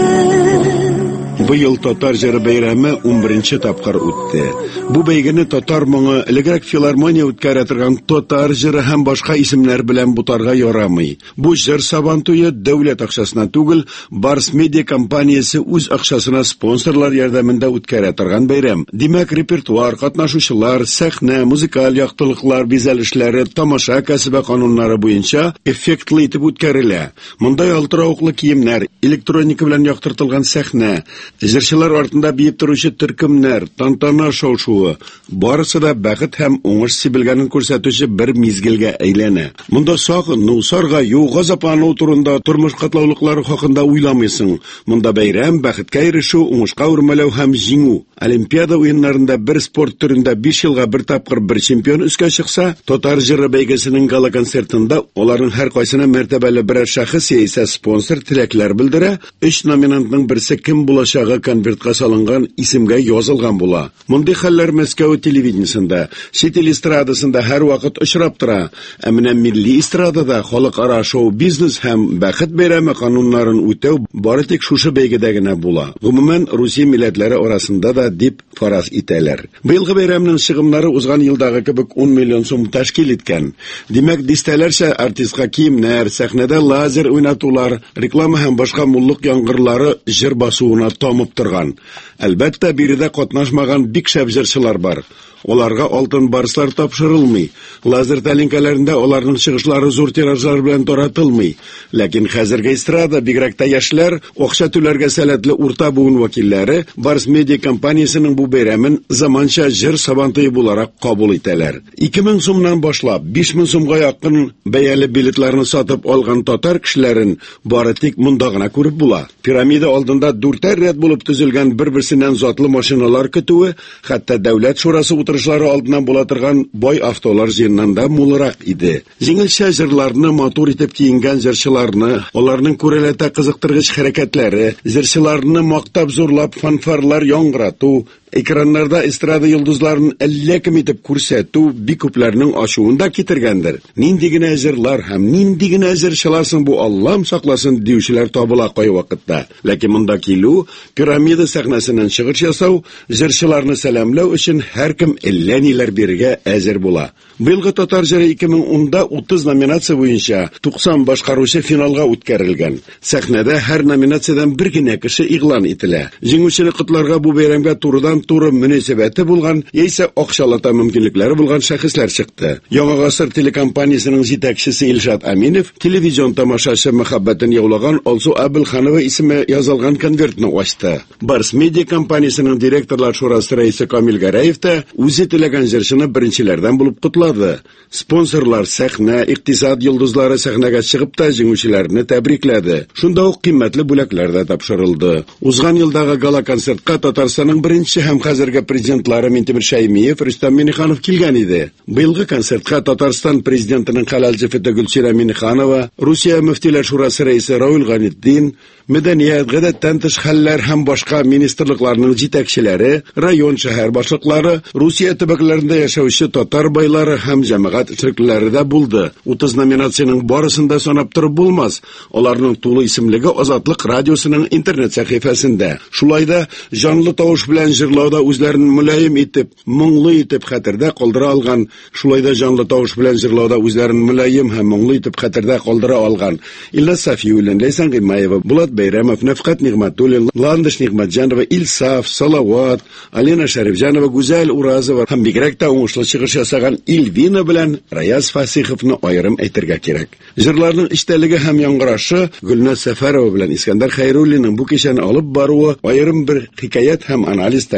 Быел татар җыры бәйрәме унберенче тапкыр үтте. Бу бәйгене татар моңы элегрәк филармония үткәрә торган татар җыры һәм башка исемнәр белән бутарга ярамый. Бу җыр сабантуе дәүләт акчасына түгел, Барс Медиа компаниясе үз акчасына спонсорлар ярдәмендә үткәрә торган бәйрәм. Димәк, репертуар, катнашучылар, сәхнә, музыкаль яктылыклар, бизәлешләре, тамаша кәсебе кануннары буенча эффектлы итеп үткәрелә. Монда ялтыравыклы киемнәр, электроника белән яктыртылган сәхнә, җырчылар артында биеп торучы төркемнәр, тантана шау-шуы, барысы да бәхет һәм уңыш сибелгәнен күрсәтүче бер мизгелгә әйләнә. Монда сагыну, саргаю, газаплану турында, тормыш катлаулыклары хакында уйламыйсың. Монда бәйрәм, бәхеткә ирешү, уңышка үрмәләү һәм җиңү. Олимпиада уеннарында бер спорт төрендә биш елга бер тапкыр бер чемпион үскә чыкса, татар җыры бәйгесенең гала концертында аларның һәр кайсына мәртәбәле берәр шәхес яисә спонсор теләкләр белдерә. Өч номинантның берсе кем булачагы конвертка салынган исемгә язылган була. Мондый хәлләр Мәскәү телевидениесендә, чит ил эстрадасында һәр вакыт очрап тора. Ә менә милли эстрадада халыкара шоу-бизнес һәм бәхет бәйрәме кануннарын үтәү бары тик шушы бәйгедә генә була. Гомумән, Русия милләтләре арасында да дип фараз итәләр. Быелгы бәйрәмнең чыгымнары узган елдагы кебек ун миллион сум тәшкил иткән. Димәк, дистәләрчә артистка киемнәр, сәхнәдә лазер уйнатулар, реклама һәм башка муллык яңгырлары җыр басуына тамып торган. Әлбәттә, биредә катнашмаган бик шәп җырчылар бар. Оларга алтын барслар тапшырылмый. Лазер тәлинкәләрендә аларның чыгышлары зур тиражлар белән таратылмый. Ләкин хәзерге эстрада, бигрәк тә яшьләр, акча түләргә сәләтле урта буын вәкилләре Барс Медиа компаниясенең бу бәйрәмен заманча җыр сабантуе буларак кабул итәләр. ике мең сумнан башлап биш мең сумга якын бәяле билетларны сатып алган татар кешеләрен бары тик монда гына күреп була. Пирамида алдында дүртәр рәт булып төзелгән бер-берсеннән затлы машиналар көтүе, хәтта дәүләт шурасы утырышлары алдынан була торган бай автолар җыеннан да мулырак иде. Җиңелчә җырларны матур итеп киенгән җырчыларны, аларның күрәләтә кызыктыргыч хәрәкәтләре, җырчыларны мактап зурлап фанфарлар яңгырату, экраннарда эстрада йолдызларын әллә кем итеп күрсәтү бик күпләрнең ачуында китергәндер. Нинди генә җырлар һәм нинди генә җырчыларсын бу Аллам сакласын диючеләр табыла кай вакытта. Ләкин монда килү, пирамида сәхнәсеннән чыгыш ясау, җырчыларны сәламләү өчен һәркем әллә ниләр бирергә әзер була. Быелгы татар җыры ике мең унда утыз номинация буенча туксан башкаручы финалга үткәрелгән. Сәхнәдә һәр номинациядән бер генә кеше игълан ителә. Җиңүчене котларга бу бәйрәмгә турыдан туры мөнәсәбәте булган яисә акчалата мөмкинлекләре булган шәхесләр чыкты. Яңа гасыр телекомпаниясенең җитәкчесе Илшат Аминов телевизион тамашачы мәхәббәтен яулаган Алсу Абелханова исеме язылган конвертны ачты. Барс Медиа компаниясенең директорлар шурасы рәисе Камил Гәрәев тә үзе теләгән җырчыны беренчеләрдән булып котлады. Спонсорлар, сәхнә, икътисад йолдызлары сәхнәгә чыгып та җиңүчеләрне тәбрикләде. Шунда ук кыйммәтле бүләкләр дә тапшырылды. Узган елдагы гала концертка Татарстанның беренче һәм хәзерге президентлары Минтимер Шәймиев, Рөстәм Миңнеханов килгән иде. Быелгы концертка Татарстан президентының хәләл җефете Гөлсира Миңнеханова, Русия мөфтиләр шурасы рәисе Раул Ганетдин, мәдәният, гадәттән тыш хәлләр һәм башка министрлыкларның җитәкчеләре, район шәһәр башлыклары, Русия төбәкләрендә яшәүче татар байлары һәм җәмәгать эшлеклеләре дә булды. утыз номинациянең барысында санап торып булмас. Аларның тулы исемлеге Азатлык радиосының интернет сәхифәсендә. Шулай да җанлы тавыш белән җырлауда үзләрен мөлаим итеп, моңлы итеп хәтердә калдыра алган. Шулай да җанлы тавыш белән җырлауда үзләрен мөлаим һәм моңлы итеп хәтердә калдыра алган. Илназ Сафиуллин, Ләйсән Гыймаева, Булат Бәйрәмов, Нәфкать Нигъмәтуллин, Ландыш Нигъмәтҗанова, Илсаф, Салават, Алина Шәрифҗанова, Гүзәл Уразова һәм бигрәк тә уңышлы чыгыш ясаган Илвина белән Раяз Фасиховны аерым әйтергә кирәк. Җырларның эчтәлеге һәм яңгырашы Гөлназ Сәфәрова белән Искәндәр Хәйруллинның бу кичәне алып баруы аерым бер хикаят һәм анализ таләп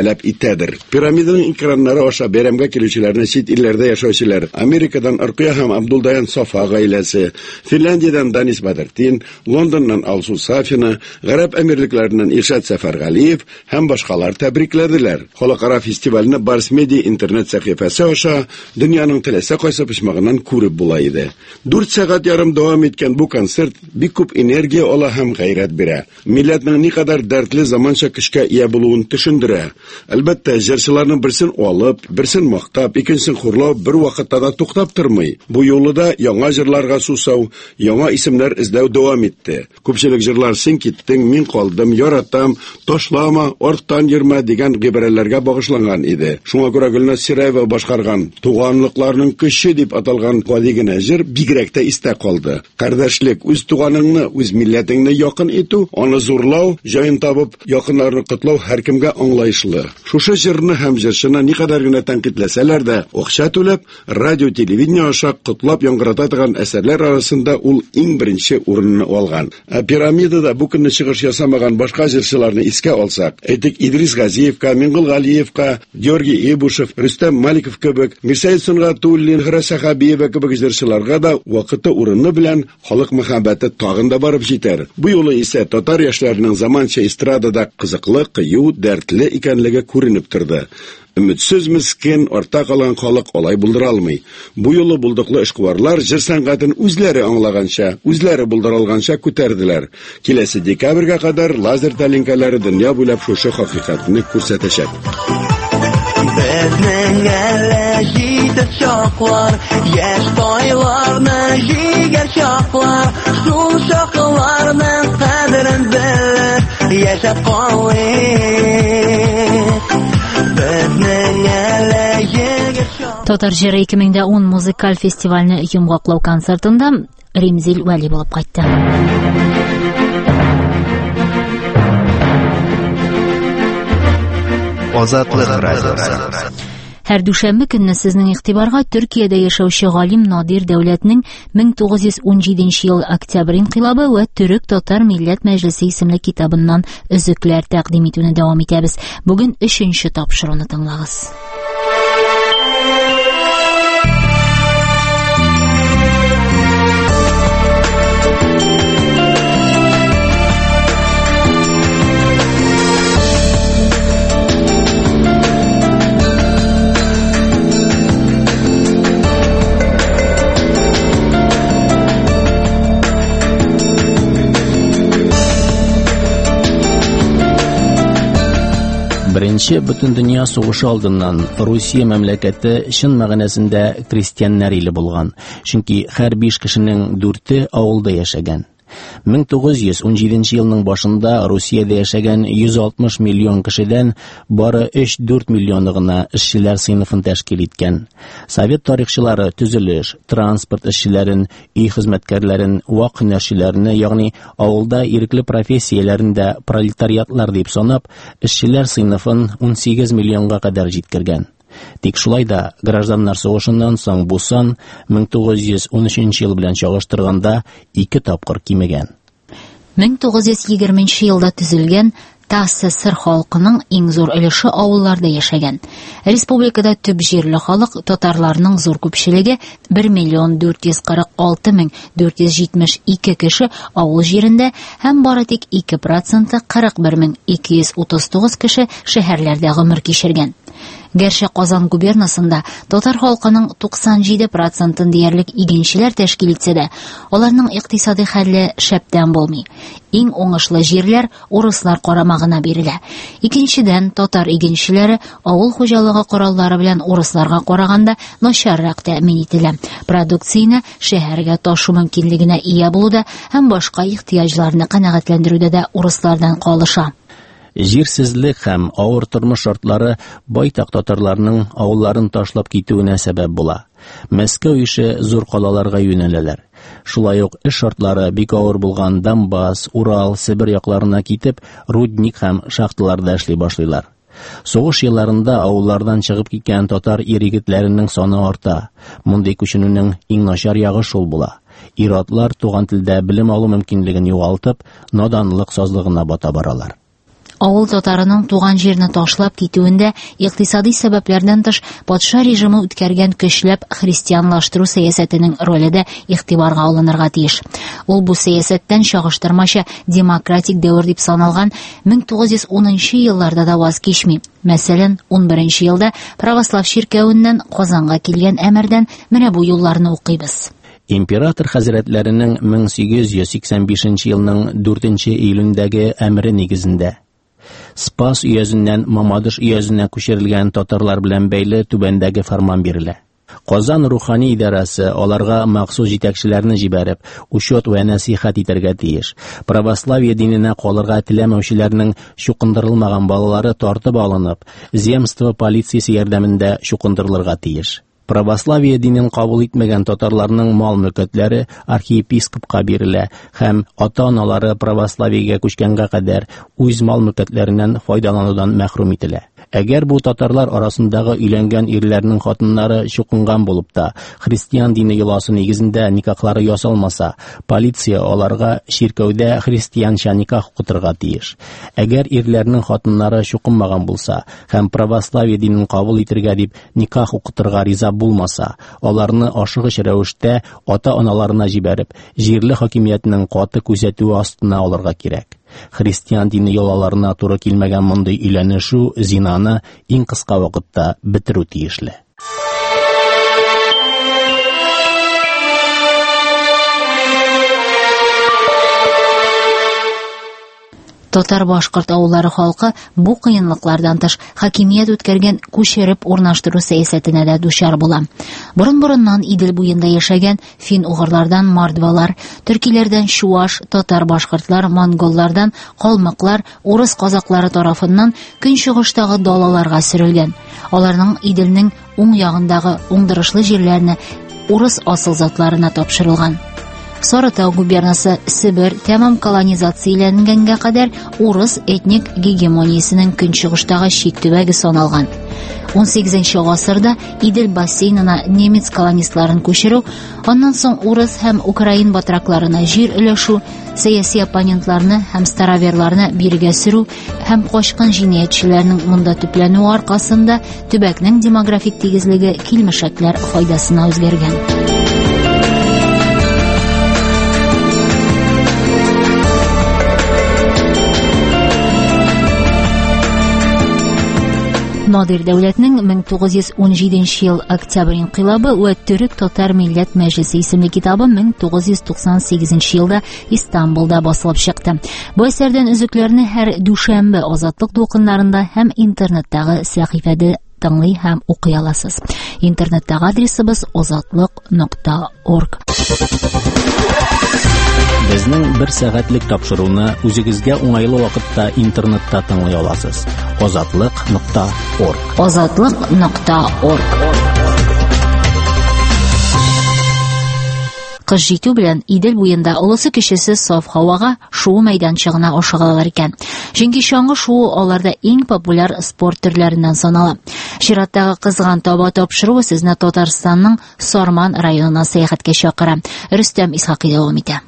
таләп итәдер. Пирамиданың экраннары аша бәйрәмгә килүчеләрне чит илләрдә яшәүчеләр, Америкадан Ыркыя һәм Абдулдаян Сафа гаиләсе, Финляндиядән Данис Бадыртин, Лондоннан Алсу Сафина, Гарәп әмирлекләреннән Иршат Сәфәргалиев һәм башкалар тәбрикләделәр. Халыкара фестивальне Барс Медиа интернет сәхифәсе аша дөньяның теләсә кайсы почмагыннан күреп була иде. дүрт сәгать ярым дәвам иткән бу концерт бик күп энергия ала һәм гайрәт бирә. Милләтнең никадәр дәртле заманча көчкә ия булуын төшендерә. Әлбәттә, җырчыларның берсен алып, берсен мактап, икенчесен хурлау бер вакытта да туктап тормый. Бу юлда яңа җырларга сусау, яңа исемнәр эзләү дәвам итте. Күпчелек җырлар "Син киттең, мин калдым, яратам, ташлама, арттан йөрмә" дигән гыйбарәләргә багышланган иде. Шуңа күрә Гөлназ Сираева башкарган "Туганлыкларның көче" дип аталган гади генә җыр бигрәк тә истә калды. Кардәшлек, үз туганыңны, үз милләтеңне якын итү, аны зурлау, җаен табып, якыннарны котлау һәркемгә аңлаешлы. Шушы җырны һәм җырчыны никадәр генә тәнкыйтьләсәләр дә, акча түләп, радио, телевидение аша котлап яңгырата торган әсәрләр арасында ул иң беренче урынны алган. Ә пирамидада бу көнне чыгыш ясамаган башка җырчыларны искә алсак, әйтик, Идрис Газиевка, Мингол Галиевка, Георгий Ибушев, Рөстәм Маликов кебек, Мирсәет Сунгатуллин, Хира Сахабиева кебек җырчыларга да вакыты урыны белән халык мәхәббәте тагын да барып җитәр. Бу юлы исә татар яшьләренең заманча эстрадада кызыклы, кыю, дәртле икәнлеге күренеп торды. Өметсез мескен, арта калган халык алай булдыра алмый. Бу юлы булдыклы эшкуарлар җыр сәнгатен үзләре аңлаганча, үзләре булдыра алганча күтәрделәр. Киләсе декабрьгә кадәр лазер тәлинкәләре дөнья буйлап шушы хакыйкатьне күрсәтәчәк. Безнең әле җитез чаклар, яшь тойларны җигәр чаклар, шул чакларның кадерен белеп яшәп калыйк. Безнең әле җигәр чаклар. Татар җыры ике мең ун музыкаль фестивальне йомгаклау концертында Римзил Вәли булып кайтты. Азатлык радиосы. Һәр дүшәмбе көнне сезнең игътибарга Төркиядә яшәүче галим Надир Дәүләтнең мең тугыз йөз ун җиденче ел октябрь инкыйлабы ва Төрек-Татар Милләт Мәҗлесе исемле китабыннан өзекләр тәкъдим итүне дәвам итәбез. Бүген өченче тапшыруны тыңлагыз. Беренче бөтен дөнья сугышы алдыннан Русия мәмләкәте чын мәгънәсендә крестьяннар иле булган, чөнки һәр биш кешенең дүрте авылда яшәгән. мең тугыз йөз ун җиденче елның башында Русиядә яшәгән йөз алтмыш миллион кешедән бары өч-дүрт миллионы гына эшчеләр сыйныфын тәшкил иткән. Совет тарихчылары төзелеш, транспорт эшчеләрен, үй хезмәткәрләрен, вак һөнәрчеләрне, ягъни авылда ирекле профессияләрендә пролетариатлар дип санап, эшчеләр сыйныфын ун сигез миллионга кадәр җиткергән. Тик шулай да гражданнар сугышыннан соң бу сан мең тугыз йөз ун өченче ел белән чагыштырганда ике тапкыр кимегән. мең тугыз йөз егерменче елда төзелгән ТАССР халкының иң зур өлеше авылларда яшәгән. Республикада төп җирле халык татарларның зур күпчелеге бер миллион дүрт йөз кырык алты мең дүрт йөз җитмеш ике кеше авыл җирендә һәм бары тик ике проценты кырык бер мең ике йөз утыз тугыз кеше шәһәрләрдә гомер кичергән. Гәрчә Казан губернасында татар халкының туксан җиде процентын диярлек игенчеләр тәшкил итсә дә, аларның икътисади хәле шәптән булмый. Иң уңышлы җирләр урыслар карамагына бирелә. Икенчедән, татар игенчеләре авыл хуҗалыгы кораллары белән урысларга караганда начаррак тәэмин ителә. Продукцияне шәһәргә ташу мөмкинлегенә ия булуда һәм башка ихтыяҗларны канәгатьләндерүдә дә урыслардан калыша. Җирсезлек һәм авыр тормыш шартлары байтак татарларның авылларын ташлап китүенә сәбәп була. Мәскәү ише зур калаларга юнәләләр. Шулай ук эш шартлары бик авыр булган Донбасс, Урал, Сибир якларына китеп, рудник һәм шахталарда эшли башлыйлар. Сугыш елларында авыллардан чыгып киткән татар ир-егетләренең саны арта. Мондый күченүнең иң начар ягы шул була. Ир-атлар туган телдә белем алу мөмкинлеген югалтып, наданлык сазлыгына бата баралар. Авыл татарының туган җирне ташлап китүендә икътисади сәбәпләрдән тыш патша режимы үткәргән көчләп христианлаштыру сәясәтенең роле дә игътибарга алынырга тиеш. Ул бу сәясәттән чагыштырмача демократик дәвер дип саналган мең тугыз йөз унынчы елларда да ваз кичми. Мәсәлән, ун беренче елда православ чиркәвеннән Казанга килгән әмердән менә бу юлларны укыйбыз. Император хәзрәтләренең мең сигез йөз сиксән бишенче елның дүртенче июлендәге әмере нигезендә Спас өязеннән Мамадыш өязенә күчерелгән татарлар белән бәйле түбәндәге фәрман бирелә. Казан рухани идарәсе аларга махсус җитәкчеләрне җибәреп, учет вә насихат итәргә тиеш. Православие диненә калырга теләмәүчеләрнең чукындырылмаган балалары тартып алынып, земство полициясе ярдәмендә чукындырылырга тиеш. Православие динен кабул итмәгән татарларның мал-мөлкәтләре архиепископка бирелә һәм ата-аналары православиегә күчкәнгә кадәр үз мал-мөлкәтләреннән файдаланудан мәхрүм ителә. Әгәр бу татарлар арасындагы өйләнгән ирләрнең хатыннары чукынган булып та, христиан дине йоласы нигезендә никахлары ясалмаса, полиция аларга чиркәүдә христианча никах укытырга тиеш. Әгәр ирләрнең хатыннары чукынмаган булса һәм православие динен кабул итәргә дип никах укытырга риза булмаса, аларны ашыгыч рәвештә ата-аналарына җибәреп, җирле хакимиятнең каты күзәтүе астына алырга кирәк. Христиан дине йолаларына туры килмәгән мондый өйләнешү, зинаны иң кыска вакытта бетерү тиешле. Татар-башкорт авыллары халкы бу кыенлыклардан тыш хакимият үткәргән күчереп урнаштыру сәясәтенә дә дучар була. Борын-борыннан Идел буенда яшәгән фин-угырлардан мордвалар, төркиләрдән чуаш, татар-башкортлар, монголлардан калмыклар, урыс казаклары тарафыннан көнчыгыштагы далаларга сөрелгән. Аларның Иделнең уң ягындагы уңдырышлы җирләрне урыс асыл затларына тапшырылган. Сарытау губернасы Себер тәмам колонизацияләнгәнгә кадәр урыс этник гегемониясенең көнчыгыштагы чик төбәге саналган. ун сигезенче гасырда Идел бассейнына немец колонистларын күчерү, аннан соң урыс һәм украин батракларына җир өләшү, сәяси оппонентларны һәм староверларны биргә сөрү һәм качкан җинаятьчеләрнең монда төпләнүе аркасында төбәкнең демографик тигезлеге килмешәкләр файдасына үзгәргән. Надир дәүләтнең мең тугыз йөз ун җиденче ел октябрь инкыйлабы вә Төрек-Татар милләт мәҗлесе исемле китабы мең тугыз йөз туксан сигезенче елда Истанбулда басылып чыкты. Бу әсәрдән өзекләрне һәр дүшәмбе азатлык дулкыннарында һәм интернеттагы сәхифәдә тыңлый һәм укый аласыз. Интернеттагы адресыбыз азатлык нокта орг. Безнең бер сәгатьлек тапшыруны үзегезгә уңайлы вакытта интернетта тыңлый аласыз. азатлык нокта орг. азатлык нокта орг. Кыш җитү белән Идел буенда олысы кешесе саф һавага шуу мәйданчыгына ашыгалар икән. Чөнки чаңгы шуу аларда иң популяр спорт төрләреннән санала. Чираттагы кызган таба тапшыру сезне Татарстанның Сарман районына сәяхәткә чакыра. Рөстәм Исхакый дәвам итә.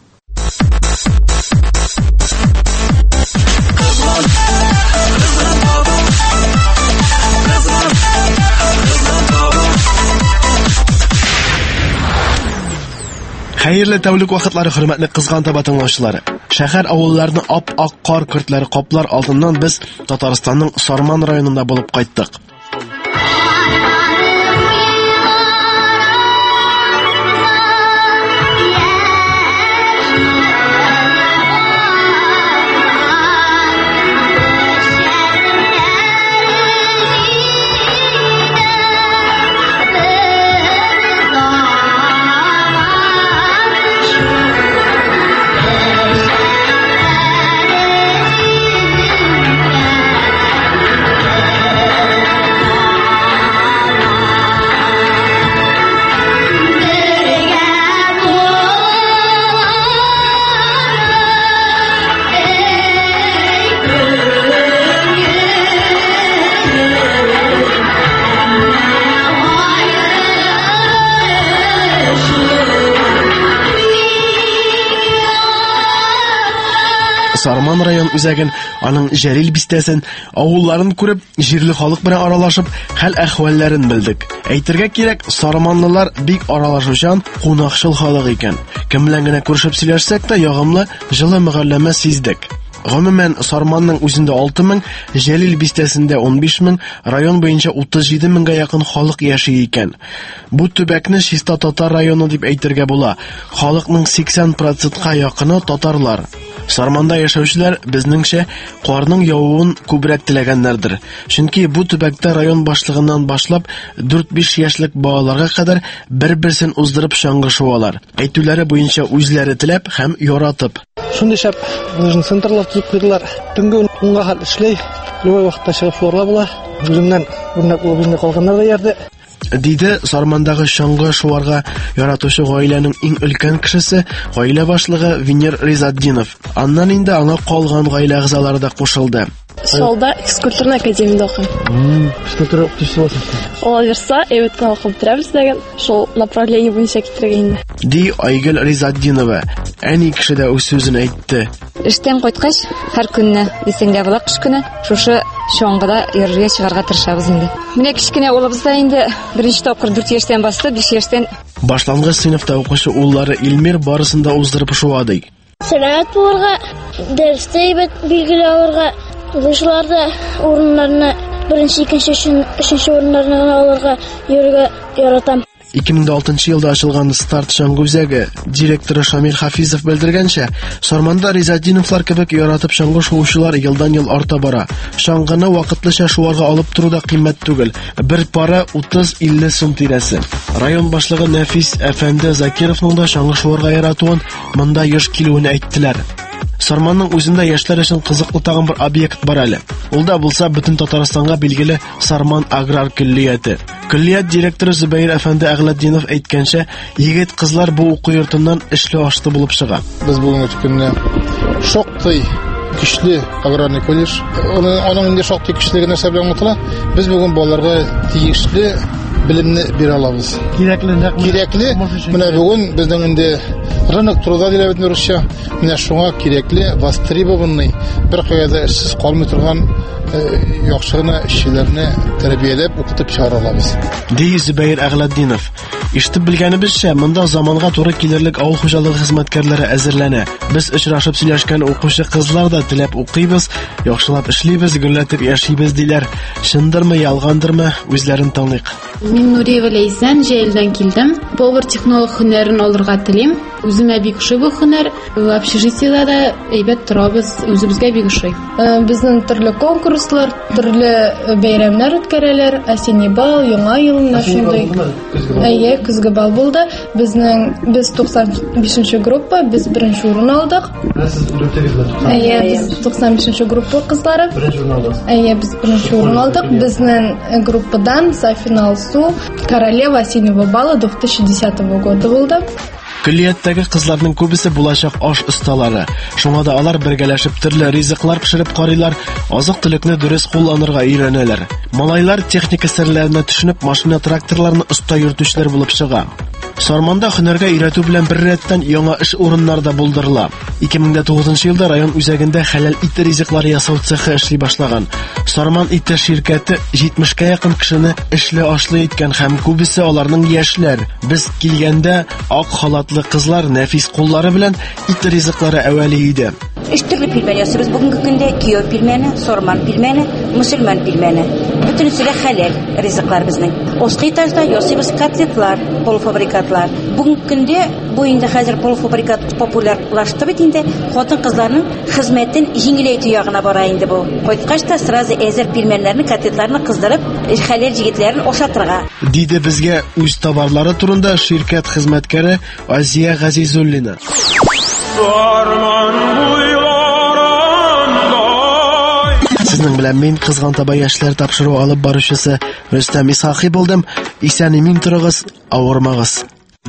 Хәерле тәүлек вакытлары, хөрмәтле кызган таба тыңлаучылары. Шәһәр авылларны ап-ак кар көртләре каплар алдыннан без Татарстанның Сарман районында булып кайттык. Сарман район үзәген, аның Җәлил бистәсен, авылларын күреп, җирле халык белән аралашып, хәл әхвалларын белдек. Әйтергә кирәк, Сарманлылар бик аралашучан, кунакчыл халык икән. Кем белән генә күрешеп сөйләшсәк тә, ягымлы, җылы мөгамәлә сиздек. Гомумән, Сарманның үзендә алты мең, Җәлил бистәсендә ун биш мең, район буенча утыз җиде меңгә якын халык яши икән. Бу төбәкне чиста татар районы дип әйтергә була. Халыкның сиксән процентка якыны татарлар. Сарманда яшәүчеләр, безнеңчә, карның явуын күбрәк теләгәннәрдер. Чөнки бу төбәктә район башлыгыннан башлап дүрт-биш яшьлек балаларга кадәр бер-берсен уздырып чаңгы шуалар. Әйтүләре буенча үзләре теләп һәм яратып. Шундый шәп лыжный центрлар төзеп куйдылар. Төнге унга хәл эшләй, любой вакытта чыгып шуларга була. Үземнән үрнәк булып безне калганнар да ярды. Диде Сармандагы чаңгы шуарга яратучы гаиләнең иң өлкән кешесе, гаилә башлыгы Венер Ризатдинов. Аннан инде аңа калган гаилә әгъзалары да кушылды. Шалда физкультурный академияда укыйм. Физкультура укытучысы. Ала верса, әйбәткә укып бетерәбез дигән, шул направление буенча китергә инде. Ди Айгөл Ризатдинова. Әни кеше дә үз сүзен әйтте. Эштән кайткач, һәр көнне исеңдә була кыш көне, шушы чаңгыда йөрергә чыгарга тырышабыз инде. Менә кичкенә улыбыз да инде беренче тапкыр дүрт яшьтән басты, биш яшьтән. Башлангыч сыйныфта укучы уллары Илмир барысын да уздырып шуады. Сәләмәт булырга, дәрестә әйбәт билгеле алырга, укучыларда урыннарны беренче, икенче, өченче урыннарны алырга йөрергә яратам. ике мең алтынчы елда ачылган старт чаңгы үзәге директоры Шамил Хафизов белдергәнчә, Сарманда Ризатдиновлар кебек яратып чаңгы шуучылар елдан-ел арта бара. Чаңгыны вакытлыча шуарга алып туру да кыйммәт түгел. Бер пара утыз-илле сум тирәсе. Район башлыгы Нәфис Әфәнде Закировның да чаңгы шуарга яратуын, монда еш килүен әйттеләр. Сарманның үзендә яшьләр өчен кызыклы тагын бер объект бар әле. Ул да булса бөтен Татарстанга билгеле Сарман аграр көллияте. Көллият директоры Зөбәйр Әфәнде Әгъләддинов әйткәнчә, егет кызлар бу уку йортыннан эшле ашты булып чыга. Без бүгенге көнне шактый көчле аграрный колледж, аның инде шактый көчле нәрсә белән укыла. Без бүген балаларга тиешле bilimni bera alamiz. Kerakli, kerakli. Менә бүген безнең инде рынок труда диләр бит русча. Менә шуңа кирәкле востребованный бер кайда эшсез калмый торган яхшы гына эшчеләрне тәрбияләп, укытып чыгара алабыз. Ди Зөбәйр Әгъләддинов. Ишетеп белгәнебезчә, монда заманга туры килерлек авыл хуҗалыгы хезмәткәрләре әзерләнә. Без очрашып сөйләшкән укучы кызлар да теләп укыйбыз, яхшылап эшлибез, гөлләтеп яшибез диләр. Чындырмы, ялгандырмы, үзләрен тыңлыйк. Мин Нуриева Ләйсән, Җәйлдән килдем. Повар технолог һөнәрен алырга телим. Үземә бик ошый бу һөнәр. Общежитиедә дә әйбәт торабыз, үзебезгә бик ошый. Безнең төрле конкурслар, төрле бәйрәмнәр үткәрәләр, осенний бал, яңа елны шундый. Әйе, көзге бал булды. Безнең без туксан бишенче группа, без беренче урын алдык. Әйе, без туксан бишенче группа кызлары. Әйе, без беренче урын алдык. Безнең группадан за финал су королева осеннего бала две тысячи десятого года булды. Көллияттәге кызларның күбесе булачак аш осталары. Шуңа да алар бергәләшеп төрле ризыклар пешереп карыйлар, азык-төлекне дөрес кулланырга өйрәнәләр. Малайлар техника серләренә төшенеп, машина тракторларны оста йөртүчеләр булып чыга. Сарманда һөнәргә өйрәтү белән бер рәттән яңа эш урыннары да булдырыла. ике мең тугызынчы елда район үзәгендә хәләл ит ризыклары ясау цехы эшли башлаган. Сарман ите ширкәте җитмешкә якын кешене эшле ашлы иткән һәм күбесе аларның яшьләр. Без килгәндә ак халатлы кызлар нәфис куллары белән ит ризыклары әвәли иде. Өч төрле пилмән ясыйбыз бүгенге көндә: киё пилмәне, сарман пилмәне, мөселман пилмәне. Бөтенесе дә хәләл ризыклар безнең. Оскы этажда ясыйбыз котлетлар, полуфабрикатлар. Бүгенге көндә бу инде хәзер полуфабрикат популярлашты бит инде. Хатын-кызларның хезмәтен җиңеләйтү ягына бара инде бу. Кайткач та сразу әзер пилмәннәрне, котлетларны кыздырып, хәләл җегетләрен ашатырга. Диде безгә үз товарлары турында ширкәт хезмәткәре Азия Газизуллина. Сезнең белән мин кызган таба яшьләр тапшыру алып баручысы Рөстәм Исхакый булдым. Исән-имин торыгыз, авырмагыз.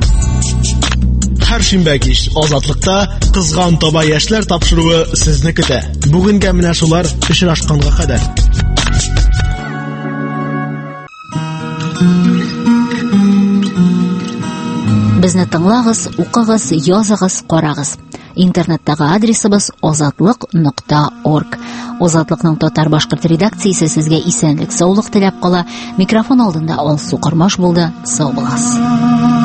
Һәр шимбә кич Азатлыкта кызган таба яшьләр тапшыруы сезне көтә. Бүгенгә менә шулар очрашканга кадәр. Безне тыңлагыз, укыгыз, языгыз, карагыз. Интернеттагы адресыбыз озатлык нокта орг. Озатлыкның татар башкорт редакциясе сезгә исәнлек, саулык теләп кала. Микрофон алдында Алсу Кырмаш булды. Сау буласыз.